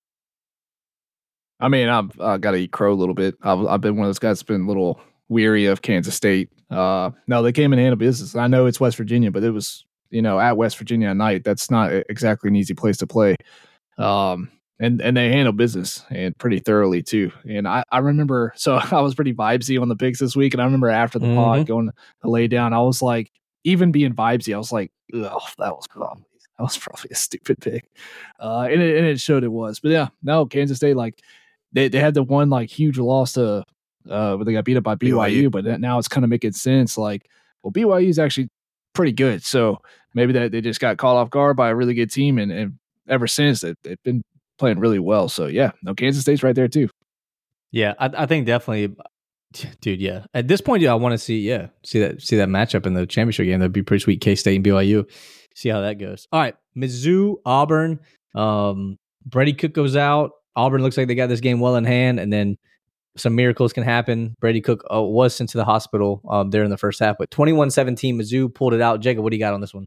I mean, I've got to eat crow a little bit. I've been one of those guys that's been a little weary of Kansas State. No, they came and handled business. I know it's West Virginia, but it was, at West Virginia at night. That's not exactly an easy place to play. And they handled business and pretty thoroughly too. And I remember, so I was pretty vibesy on the picks this week. And I remember after the pod going to lay down, I was like, even being vibesy, I was like, oh, that was probably a stupid pick. And it showed it was. But yeah, no, Kansas State, like, They had the one like huge loss to where they got beat up by BYU, but now it's kind of making sense. Like, well, BYU is actually pretty good, so maybe that they just got caught off guard by a really good team, and ever since they've been playing really well. So yeah, no, Kansas State's right there too. Yeah, I think definitely, dude. Yeah, at this point, I want to see that matchup in the championship game. That'd be pretty sweet. K-State and BYU. See how that goes. All right, Mizzou, Auburn. Brady Cook goes out. Auburn looks like they got this game well in hand, and then some miracles can happen. Brady Cook was sent to the hospital there in the first half, but 21-17, Mizzou pulled it out. Jacob, what do you got on this one?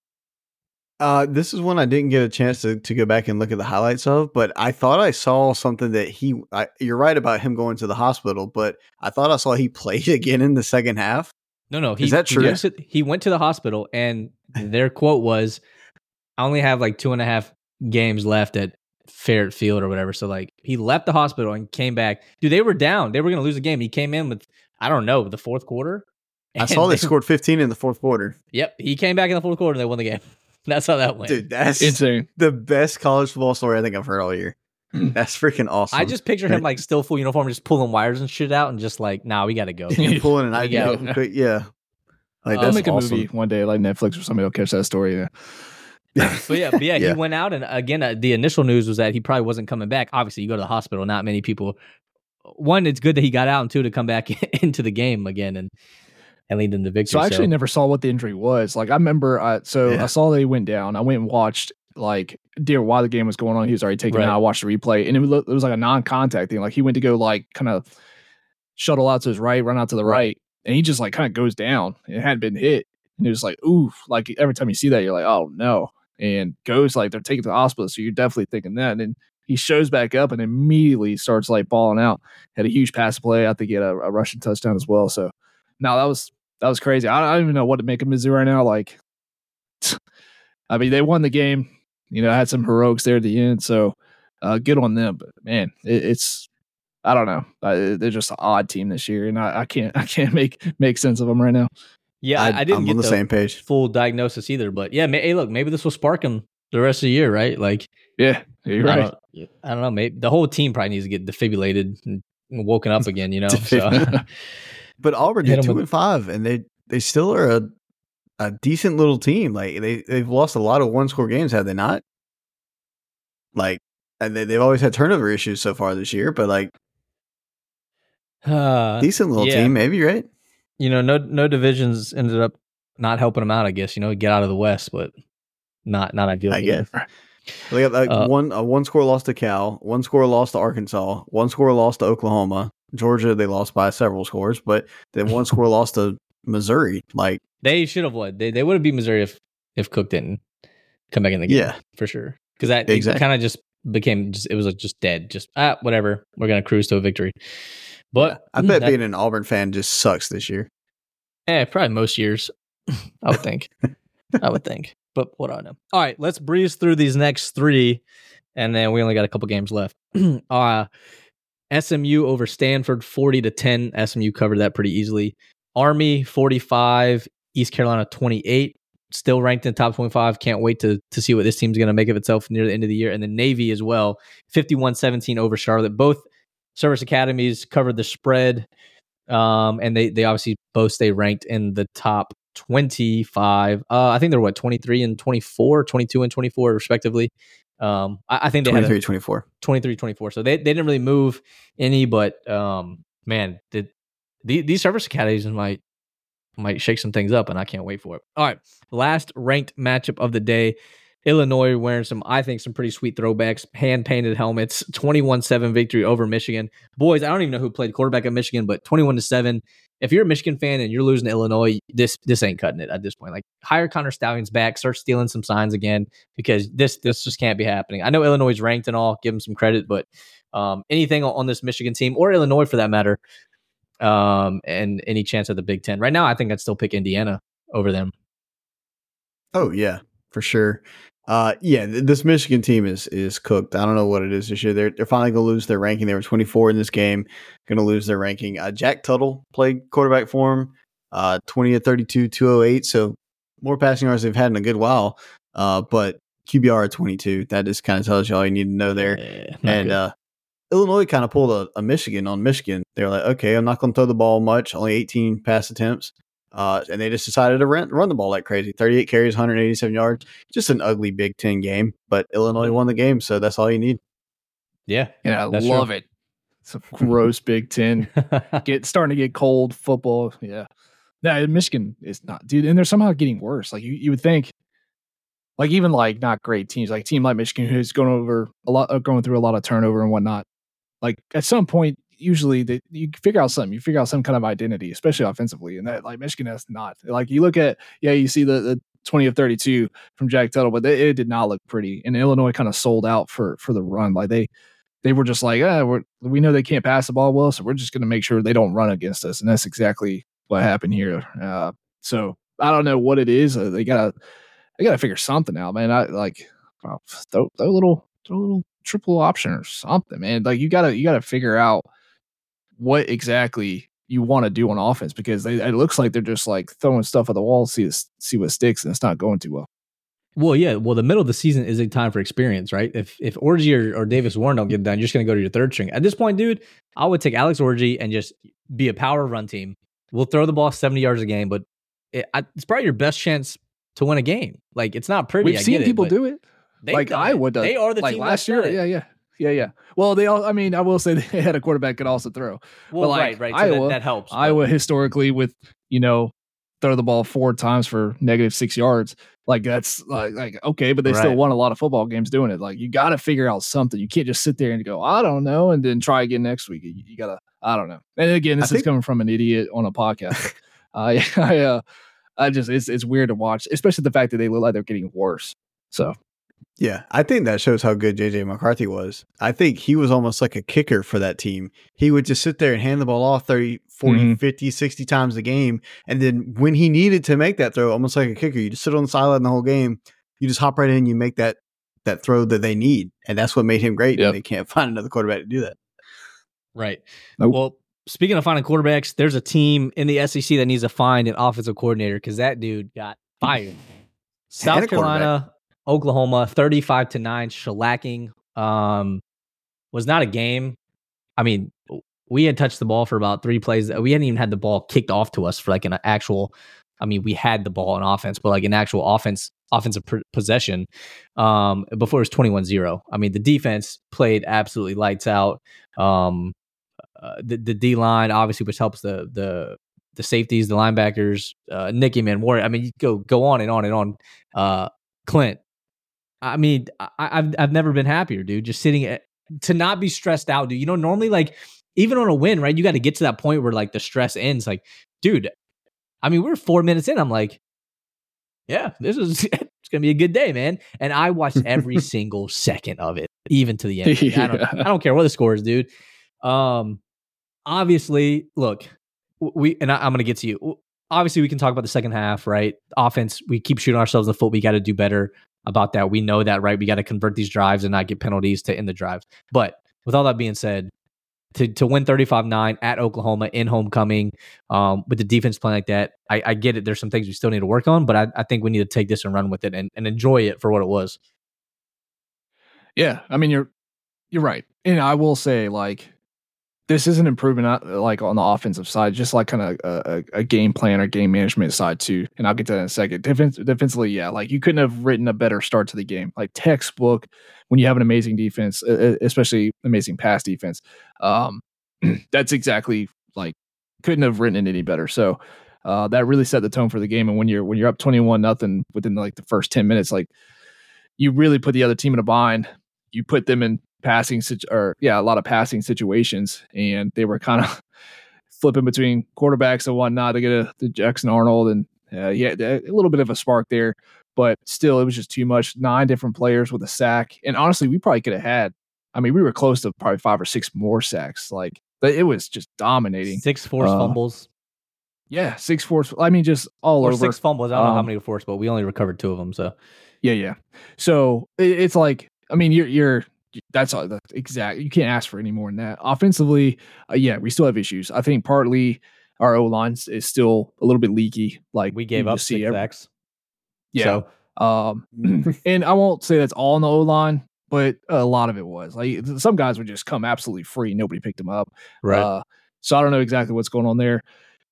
This is one I didn't get a chance to go back and look at the highlights of, but I thought I saw something that you're right about him going to the hospital, but I thought I saw he played again in the second half. No. Is that true? He went to the hospital, and their quote was, I only have like 2.5 games left at Fair Field or whatever. So like he left the hospital and came back. Dude, they were down. They were going to lose the game. He came in with, I don't know, the fourth quarter. I saw they scored 15 in the fourth quarter. Yep. He came back in the fourth quarter and they won the game. That's how that went. Dude, that's insane. The best college football story I think I've heard all year. That's freaking awesome. I just picture him like still full uniform, just pulling wires and shit out and just like, nah, we got to go. Pulling an idea. Yeah. Like, they'll make a movie one day, like Netflix or somebody will catch that story. Yeah. But yeah, he went out, and again, the initial news was that he probably wasn't coming back. Obviously, you go to the hospital, not many people. One, it's good that he got out, and two, to come back into the game again and lead them to victory. So I actually never saw what the injury was. Like I remember, I saw they went down. I went and watched like while the game was going on. He was already taken out. I watched the replay, and it was like a non-contact thing. Like he went to go like kind of shuttle out to his right, run out to the right, and he just like kind of goes down. It hadn't been hit, and it was like oof. Like every time you see that, you're like, oh no. And goes like they're taking to the hospital, so you're definitely thinking that. And then he shows back up and immediately starts like balling out. Had a huge pass play. I think he had a rushing touchdown as well. So no, that was crazy. I don't even know what to make of Mizzou right now. Like, I mean, they won the game. Had some heroics there at the end. So good on them. But man, it's I don't know. They're just an odd team this year, and I can't make sense of them right now. Yeah, I didn't get on the same page. Full diagnosis either, but yeah, hey, look, maybe this will spark him the rest of the year, right? Like, yeah, you're right. I don't know. Maybe the whole team probably needs to get defibrillated and woken up again. So. But Auburn did 2-5, and they still are a decent little team. Like they've lost a lot of one-score games, have they not? Like, and they've always had turnover issues so far this year, but like, decent little team, maybe, right? No divisions ended up not helping them out, I guess, get out of the West, but not ideal. I guess. They got like one score loss to Cal, one score loss to Arkansas, one score loss to Oklahoma, Georgia, they lost by several scores, but then one score lost to Missouri. Like they should have won. They would have beat Missouri if Cook didn't come back in the game. Yeah, for sure. Because that kind of just became it was just dead. Just whatever. We're gonna cruise to a victory. But I bet being an Auburn fan just sucks this year. Yeah, probably most years. I would think. But what do I know? All right, let's breeze through these next three, and then we only got a couple games left. SMU over Stanford, 40-10. SMU covered that pretty easily. Army, 45. East Carolina, 28. Still ranked in the top 25. Can't wait to see what this team's going to make of itself near the end of the year. And then Navy as well, 51-17 over Charlotte. Both service academies covered the spread, and they obviously both stay ranked in the top 25. I think they're 23 and 24, 22 and 24 respectively. I think they 23, had 24. 23, 24. So they didn't really move any, but man, these service academies might shake some things up, and I can't wait for it. All right, last ranked matchup of the day. Illinois wearing some pretty sweet throwbacks, hand-painted helmets, 21-7 victory over Michigan. Boys, I don't even know who played quarterback at Michigan, but 21-7. If you're a Michigan fan and you're losing to Illinois, this ain't cutting it at this point. Like, hire Connor Stalions back, start stealing some signs again, because this just can't be happening. I know Illinois is ranked and all, give them some credit, but anything on this Michigan team, or Illinois for that matter, and any chance at the Big Ten. Right now, I think I'd still pick Indiana over them. Oh, yeah, for sure. This Michigan team is cooked. I don't know what it is this year. They're finally going to lose their ranking. They were 24 in this game, going to lose their ranking. Jack Tuttle played quarterback for him, 20 of 32, 208. So more passing yards they've had in a good while. But QBR at 22. That just kind of tells you all you need to know there. And Illinois kind of pulled a Michigan on Michigan. They're like, okay, I'm not going to throw the ball much. Only 18 pass attempts. And they just decided to run the ball like crazy. 38 carries, 187 yards. Just an ugly Big Ten game, but Illinois won the game, so that's all you need. Yeah, I love it. It's a gross Big Ten. Starting to get cold football. Yeah, no, Michigan is not, dude, and they're somehow getting worse. Like you would think, like even like not great teams, like a team like Michigan who's going through a lot of turnover and whatnot. Like at some point, usually you figure out something. You figure out some kind of identity, especially offensively, and that like Michigan has not. Like you look at, you see the 20 of 32 from Jack Tuttle, but it did not look pretty. And Illinois kind of sold out for the run. Like they were just like, we know they can't pass the ball well, so we're just going to make sure they don't run against us. And that's exactly what happened here. So I don't know what it is. They gotta figure something out, man. I like throw a little triple option or something, man. Like you gotta figure out what exactly you want to do on offense, because it looks like they're just like throwing stuff at the wall, see what sticks, and it's not going too well. Well, yeah. Well, the middle of the season is a time for experience, right? If Orji or Davis Warren don't get done, you're just going to go to your third string. At this point, dude, I would take Alex Orji and just be a power run team. We'll throw the ball 70 yards a game, but it's probably your best chance to win a game. Like, it's not pretty. We've seen people do it. Like Iowa does. They are the like team last year. Yeah. Well, I will say they had a quarterback could also throw. Well, like, right. Iowa, so that helps. Iowa historically with, throw the ball 4 times for -6 yards. Like that's like okay, but they still won a lot of football games doing it. Like you got to figure out something. You can't just sit there and go, I don't know, and then try again next week. You gotta, I don't know. And again, this is coming from an idiot on a podcast. It's weird to watch, especially the fact that they look like they're getting worse. So. Yeah, I think that shows how good J.J. McCarthy was. I think he was almost like a kicker for that team. He would just sit there and hand the ball off 30, 40, 50, 60 times a game. And then when he needed to make that throw, almost like a kicker, you just sit on the sideline the whole game. You just hop right in, you make that throw that they need. And that's what made him great. Yep. And they can't find another quarterback to do that. Right. Nope. Well, speaking of finding quarterbacks, there's a team in the SEC that needs to find an offensive coordinator because that dude got fired. South Carolina, Oklahoma, 35-9, shellacking. Was not a game. I mean, we had touched the ball for about 3 plays. We hadn't even had the ball kicked off to us for like an actual. I mean, we had the ball in offense, but like an actual offensive possession before it was 21-0. I mean, the defense played absolutely lights out. The D line obviously, which helps the safeties, the linebackers, Nicky Man Warrior. I mean, you go on and on and on. Clint. I mean, I've never been happier, dude. Just sitting to not be stressed out, dude. Normally like even on a win, right? You got to get to that point where like the stress ends. Like, dude, I mean, we're 4 minutes in. I'm like, yeah, this is it's gonna be a good day, man. And I watched every single second of it, even to the end. Yeah. I don't care what the score is, dude. Obviously, look, I'm gonna get to you. Obviously, we can talk about the second half, right? Offense, we keep shooting ourselves in the foot. We got to do better about that. We know that, right? We got to convert these drives and not get penalties to end the drives. But with all that being said, to win 35-9 at Oklahoma in homecoming, with the defense playing like that, I get it. There's some things we still need to work on, but I think we need to take this and run with it and enjoy it for what it was. Yeah, I mean, you're right. And I will say, like, this is an improvement, like on the offensive side, just like kind of a game plan or game management side too. And I'll get to that in a second. Defensively, yeah, like you couldn't have written a better start to the game. Like textbook when you have an amazing defense, especially amazing pass defense. That's exactly like couldn't have written it any better. So that really set the tone for the game. And when you're up 21-0 within like the first 10 minutes, like you really put the other team in a bind. You put them in a lot of passing situations, and they were kind of flipping between quarterbacks and whatnot to get to Jackson Arnold, and a little bit of a spark there, but still it was just too much. 9 different players with a sack, and honestly, we probably could have had. I mean, we were close to probably 5 or 6 more sacks. Like, but it was just dominating. 6 forced fumbles. Yeah, 6 forced. I mean, just all over. 6 fumbles. I don't know how many were forced, but we only recovered 2 of them. So yeah. So it's like, I mean, that's all. That's exact. You can't ask for any more than that. Offensively, we still have issues. I think partly our O line is still a little bit leaky. Like we gave up 6 sacks. Yeah. So, and I won't say that's all on the O line, but a lot of it was like some guys would just come absolutely free. Nobody picked them up. Right. So I don't know exactly what's going on there.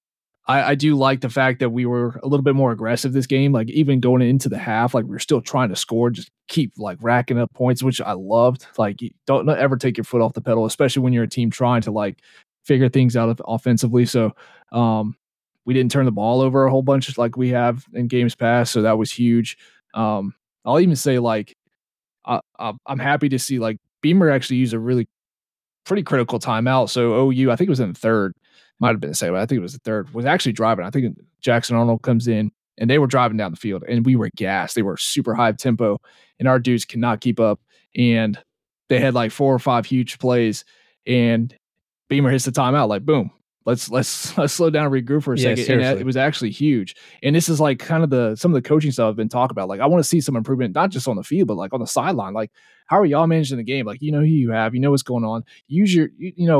I do like the fact that we were a little bit more aggressive this game. Like even going into the half, like we were still trying to score, just keep like racking up points, which I loved. Like you don't ever take your foot off the pedal, especially when you're a team trying to like figure things out offensively. So we didn't turn the ball over a whole bunch like we have in games past. So that was huge. I'll even say like I'm happy to see like Beamer actually use a really pretty critical timeout. So OU, I think it was in the third. Might have been the second, but I think it was the third, was actually driving. I think Jackson Arnold comes in, and they were driving down the field, and we were gassed. They were super high tempo, and our dudes cannot keep up. And they had like 4 or 5 huge plays, and Beamer hits the timeout, like, boom, let's slow down and regroup for a second. Seriously. And it was actually huge. And this is like kind of some of the coaching stuff I've been talking about. Like, I want to see some improvement, not just on the field, but like on the sideline. Like, how are y'all managing the game? Like, you know who you have, you know what's going on. Use your,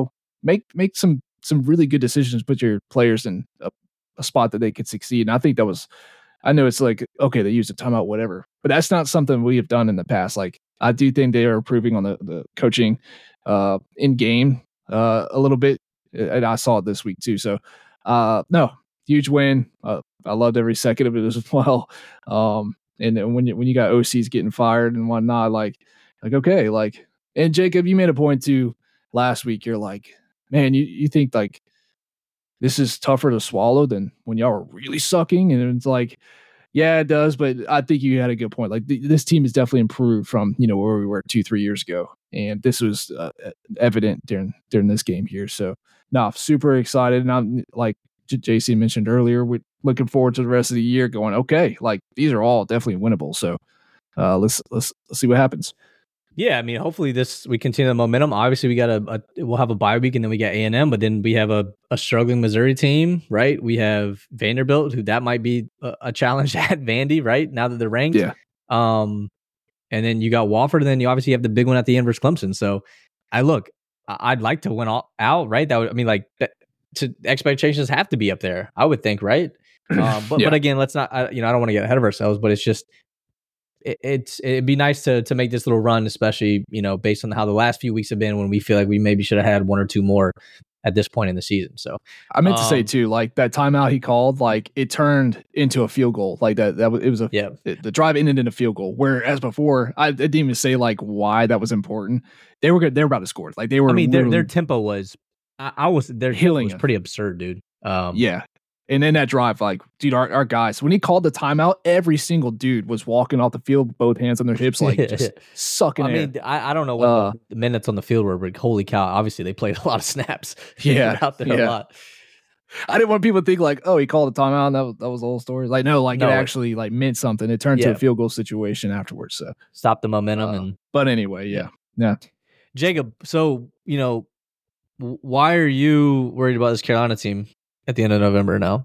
make some really good decisions, put your players in a spot that they could succeed. And I think I know it's like, okay, they used a timeout, whatever, but that's not something we have done in the past. Like, I do think they are improving on the coaching in game a little bit. And I saw it this week too. So no, huge win. I loved every second of it as well. And then when you got OCs getting fired and whatnot, like, okay, like, and Jacob, you made a point too last week. You're like, man, you think like this is tougher to swallow than when y'all are really sucking? And it's like, yeah, it does. But I think you had a good point. Like this team has definitely improved from, where we were 2-3 years ago. And this was evident during this game here. So no, super excited. And I'm like JC mentioned earlier, we're looking forward to the rest of the year going, okay, like these are all definitely winnable. So let's see what happens. Yeah, I mean, hopefully we continue the momentum. Obviously, we got we'll have a bye week, and then we got A&M, but then we have a struggling Missouri team, right? We have Vanderbilt, who that might be a challenge at Vandy, right? Now that they're ranked. Yeah. And then you got Wofford, and then you obviously have the big one at the end versus Clemson. So, I'd like to win all out, right? Expectations have to be up there, I would think, right? But again, let's not. I don't want to get ahead of ourselves, but it's just. It'd be nice to make this little run, especially, based on how the last few weeks have been when we feel like we maybe should have had 1 or 2 more at this point in the season. So I meant to say too, like that timeout he called, like it turned into a field goal. Like the drive ended in a field goal. Whereas before, I didn't even say like why that was important. They were good. They were about to score. Like they were. I mean, their tempo was, their tempo was pretty absurd, dude. Yeah. And then that drive, like, dude, our guys, when he called the timeout, every single dude was walking off the field with both hands on their hips, like just sucking air. I mean, I don't know what the minutes on the field were, but holy cow, obviously they played a lot of snaps. Yeah. Out there a lot. I didn't want people to think like, oh, he called the timeout and that was the whole story. Like, no, it actually like meant something. It turned to a field goal situation afterwards. So stop the momentum. But anyway, yeah. Jacob, so, why are you worried about this Carolina team at the end of November now?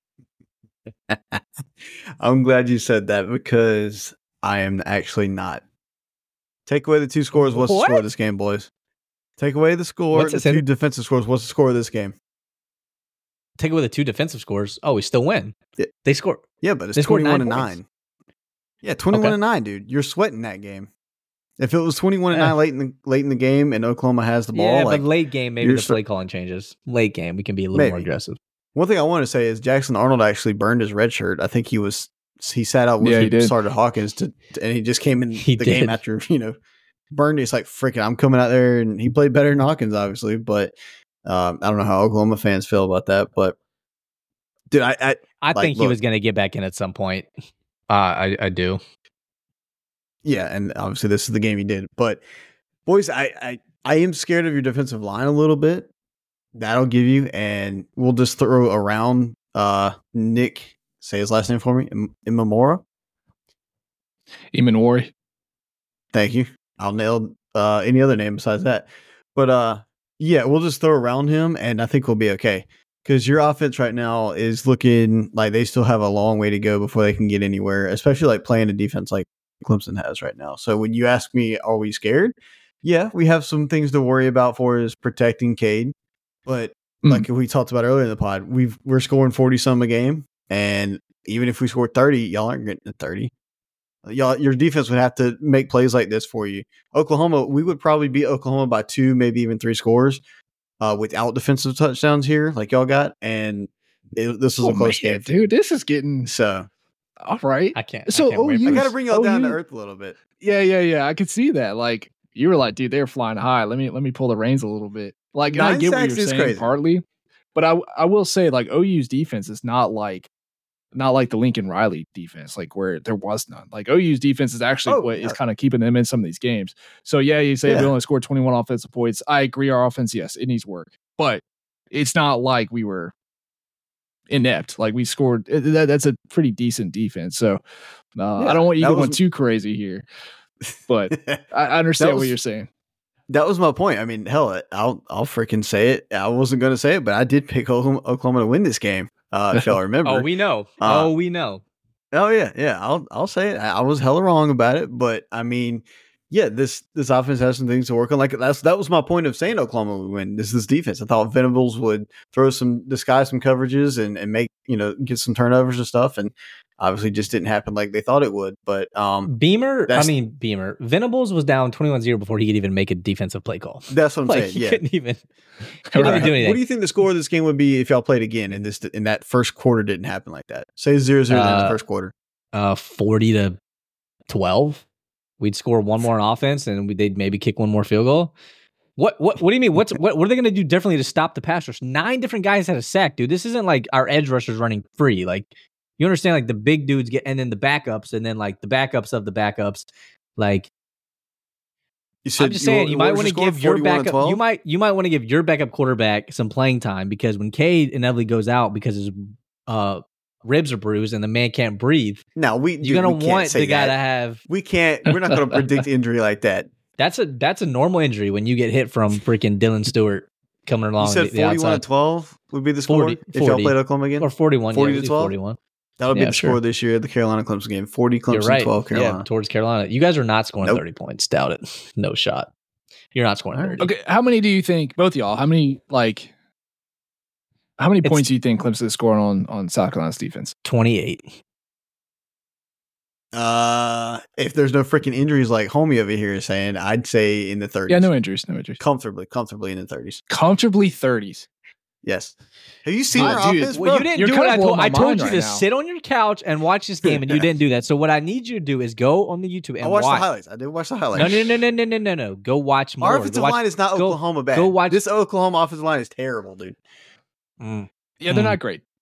I'm glad you said that because I am actually not. Take away the two scores. What's the score of this game, boys? Take away the score. The two defensive scores. What's the score of this game? Take away the two defensive scores. Oh, we still win. Yeah. They score. Yeah, but it's 21-9. Yeah, 21-9, dude. You're sweating that game. If it was 21-9 late in the game and Oklahoma has the ball, but late game maybe the play calling changes. Late game we can be a little more aggressive. One thing I want to say is Jackson Arnold actually burned his red shirt. I think he sat out when he started Hawkins and he just came in the game after burned. He's like, freaking, I'm coming out there, and he played better than Hawkins, obviously, but I don't know how Oklahoma fans feel about that. But dude, I think he was going to get back in at some point. I do. Yeah, and obviously this is the game he did. But boys, I am scared of your defensive line a little bit. That'll give you, and we'll just throw around Nick. Say his last name for me. Imamura. Imanwari. Thank you. I'll nail any other name besides that. But yeah, we'll just throw around him, and I think we'll be okay. Because your offense right now is looking like they still have a long way to go before they can get anywhere, especially like playing a defense like Clemson has right now. So when you ask me, are we scared? Yeah, we have some things to worry about for is protecting Cade. But like we talked about earlier in the pod, we're scoring 40 some a game, and even if we score 30, y'all aren't getting to 30. Your defense would have to make plays like this for you. Oklahoma, we would probably beat Oklahoma by 2, maybe even 3 scores without defensive touchdowns here, like y'all got. And this was a close game, dude. This is getting so. All right, I can't. I got to bring y'all down to earth a little bit. Yeah. I could see that. Like you were like, dude, they're flying high. Let me pull the reins a little bit. Like I get what you're saying crazy. Partly, but I will say like OU's defense is not like the Lincoln Riley defense, like where there was none. Like OU's defense is actually is kind of keeping them in some of these games. So yeah, you say we only scored 21 offensive points. I agree. Our offense, yes, it needs work, but it's not like we were inept. Like we scored. That's a pretty decent defense. So I don't want you going too crazy here, but I understand what you're saying. That was my point. I mean, hell, I'll freaking say it. I wasn't going to say it, but I did pick Oklahoma to win this game. If y'all remember. We know. We know. Oh yeah. I'll say it. I was hella wrong about it, but I mean, yeah, this offense has some things to work on. Like that was my point of saying Oklahoma would win. This defense. I thought Venables would disguise some coverages and make get some turnovers and stuff, and obviously just didn't happen like they thought it would. But Beamer. Venables was down 21-0 before he could even make a defensive play call. That's what I'm saying. He couldn't even. Do anything. What do you think the score of this game would be if y'all played again and that first quarter didn't happen like that? Say 0-0 in the first quarter. 40-12. We'd score one more on offense, and they'd maybe kick one more field goal. What do you mean? What are they going to do differently to stop the pass rush? 9 different guys had a sack, dude. This isn't like our edge rushers running free. Like you understand, like the big dudes get, and then the backups, and then like the backups of the backups. Like I'm just saying, you might want to give your backup. You might want to give your backup quarterback some playing time, because when Cade inevitably goes out because his ribs are bruised and the man can't breathe. Now you're gonna want the guy to have. We're not gonna predict injury like that. That's a normal injury when you get hit from freaking Dylan Stewart coming along. You said 41-12 would be the score if y'all played Oklahoma again, or 41, 40-12. 41. That would be the score this year at the Carolina Clemson game. 40 Clemson, 12 Carolina. Yeah, towards Carolina. You guys are not scoring 30 points. Doubt it. No shot. You're not scoring 30. Okay, how many do you think, both of y'all, how many points do you think Clemson is scoring on South Carolina's defense? 28. If there's no freaking injuries like Homie over here is saying, I'd say in the 30s. Yeah, no injuries. Comfortably in the 30s. Comfortably 30s. Yes. Have you seen our offense, bro? Well, you didn't do what I told you to sit on your couch and watch this game, and you didn't do that. So what I need you to do is go on the YouTube and watch. The highlights. I did watch the highlights. No. Go watch more. Our offensive line is not Oklahoma bad. This Oklahoma offensive line is terrible, dude. Yeah, they're not great.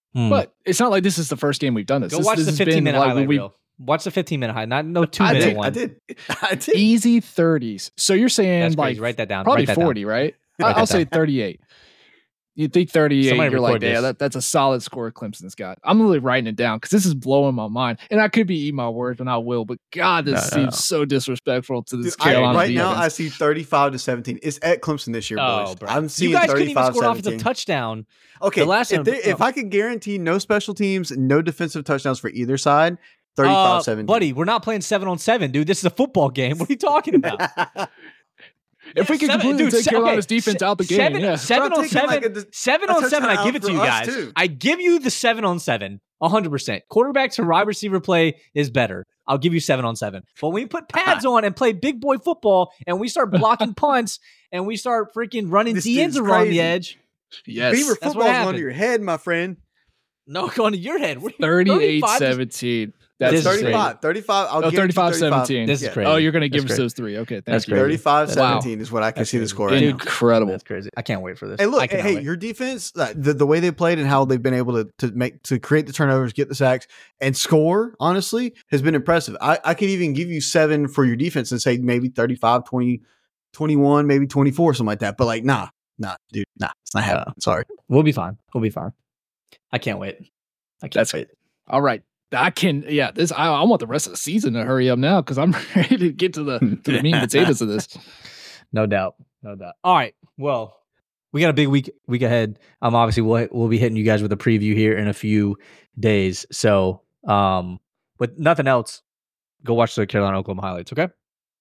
But it's not like this is the first game we've done this. Go watch the 15-minute highlight reel. Watch the 15-minute highlight, not no 2-minute one. I did. Easy 30s. So you're saying like write that down. Probably write that 40, down. right? I'll say 38. You think 38, Somebody you're like, record yeah, that's a solid score Clemson's got. I'm literally writing it down because this is blowing my mind. And I could be eating my words, and I will, but God, this seems so disrespectful to this Carolina right defense. now, I see 35-17. It's at Clemson this year, boys. Bro. I'm seeing you guys couldn't even 35-17. score an offensive touchdown. Okay, if I could guarantee no special teams, no defensive touchdowns for either side, 35-17. Buddy, we're not playing 7-on-7, dude. This is a football game. What are you talking about? If we can completely take Carolina's defense out the game, 7-on-7, 7-on-7, I give it to you guys. I give you the 7-on-7, 100%. Quarterback to wide receiver play is better. I'll give you 7-on-7. But when you put pads on and play big boy football and we start blocking punts and we start freaking running DNs around the edge. Yes. Beaver football's going to your head, my friend. No, going to your head. 38-17. That's 35. 35. I'll 35-17. This is crazy. Oh, you're going to give us those three. Okay, that's 35-17 is what I can see the score right now. Incredible. That's crazy. I can't wait for this. Hey, look, your defense, the way they played and how they've been able to create the turnovers, get the sacks, and score, honestly, has been impressive. I could even give you 7 for your defense and say maybe 35, 20, 21, maybe 24, something like that. But like, nah, dude, it's not happening. Sorry. We'll be fine. I can't wait. That's wait. All right. I want the rest of the season to hurry up now because I'm ready to get to the meat and potatoes of this. No doubt. All right. Well, we got a big week ahead. Obviously we'll be hitting you guys with a preview here in a few days. So, with nothing else, go watch the Carolina Oklahoma highlights. Okay.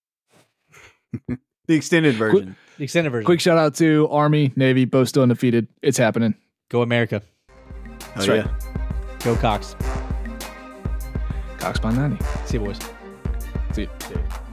The extended version. Quick shout out to Army, Navy, both still undefeated. It's happening. Go America. That's right. Go Cox. Cox by 90. See you, boys. See you.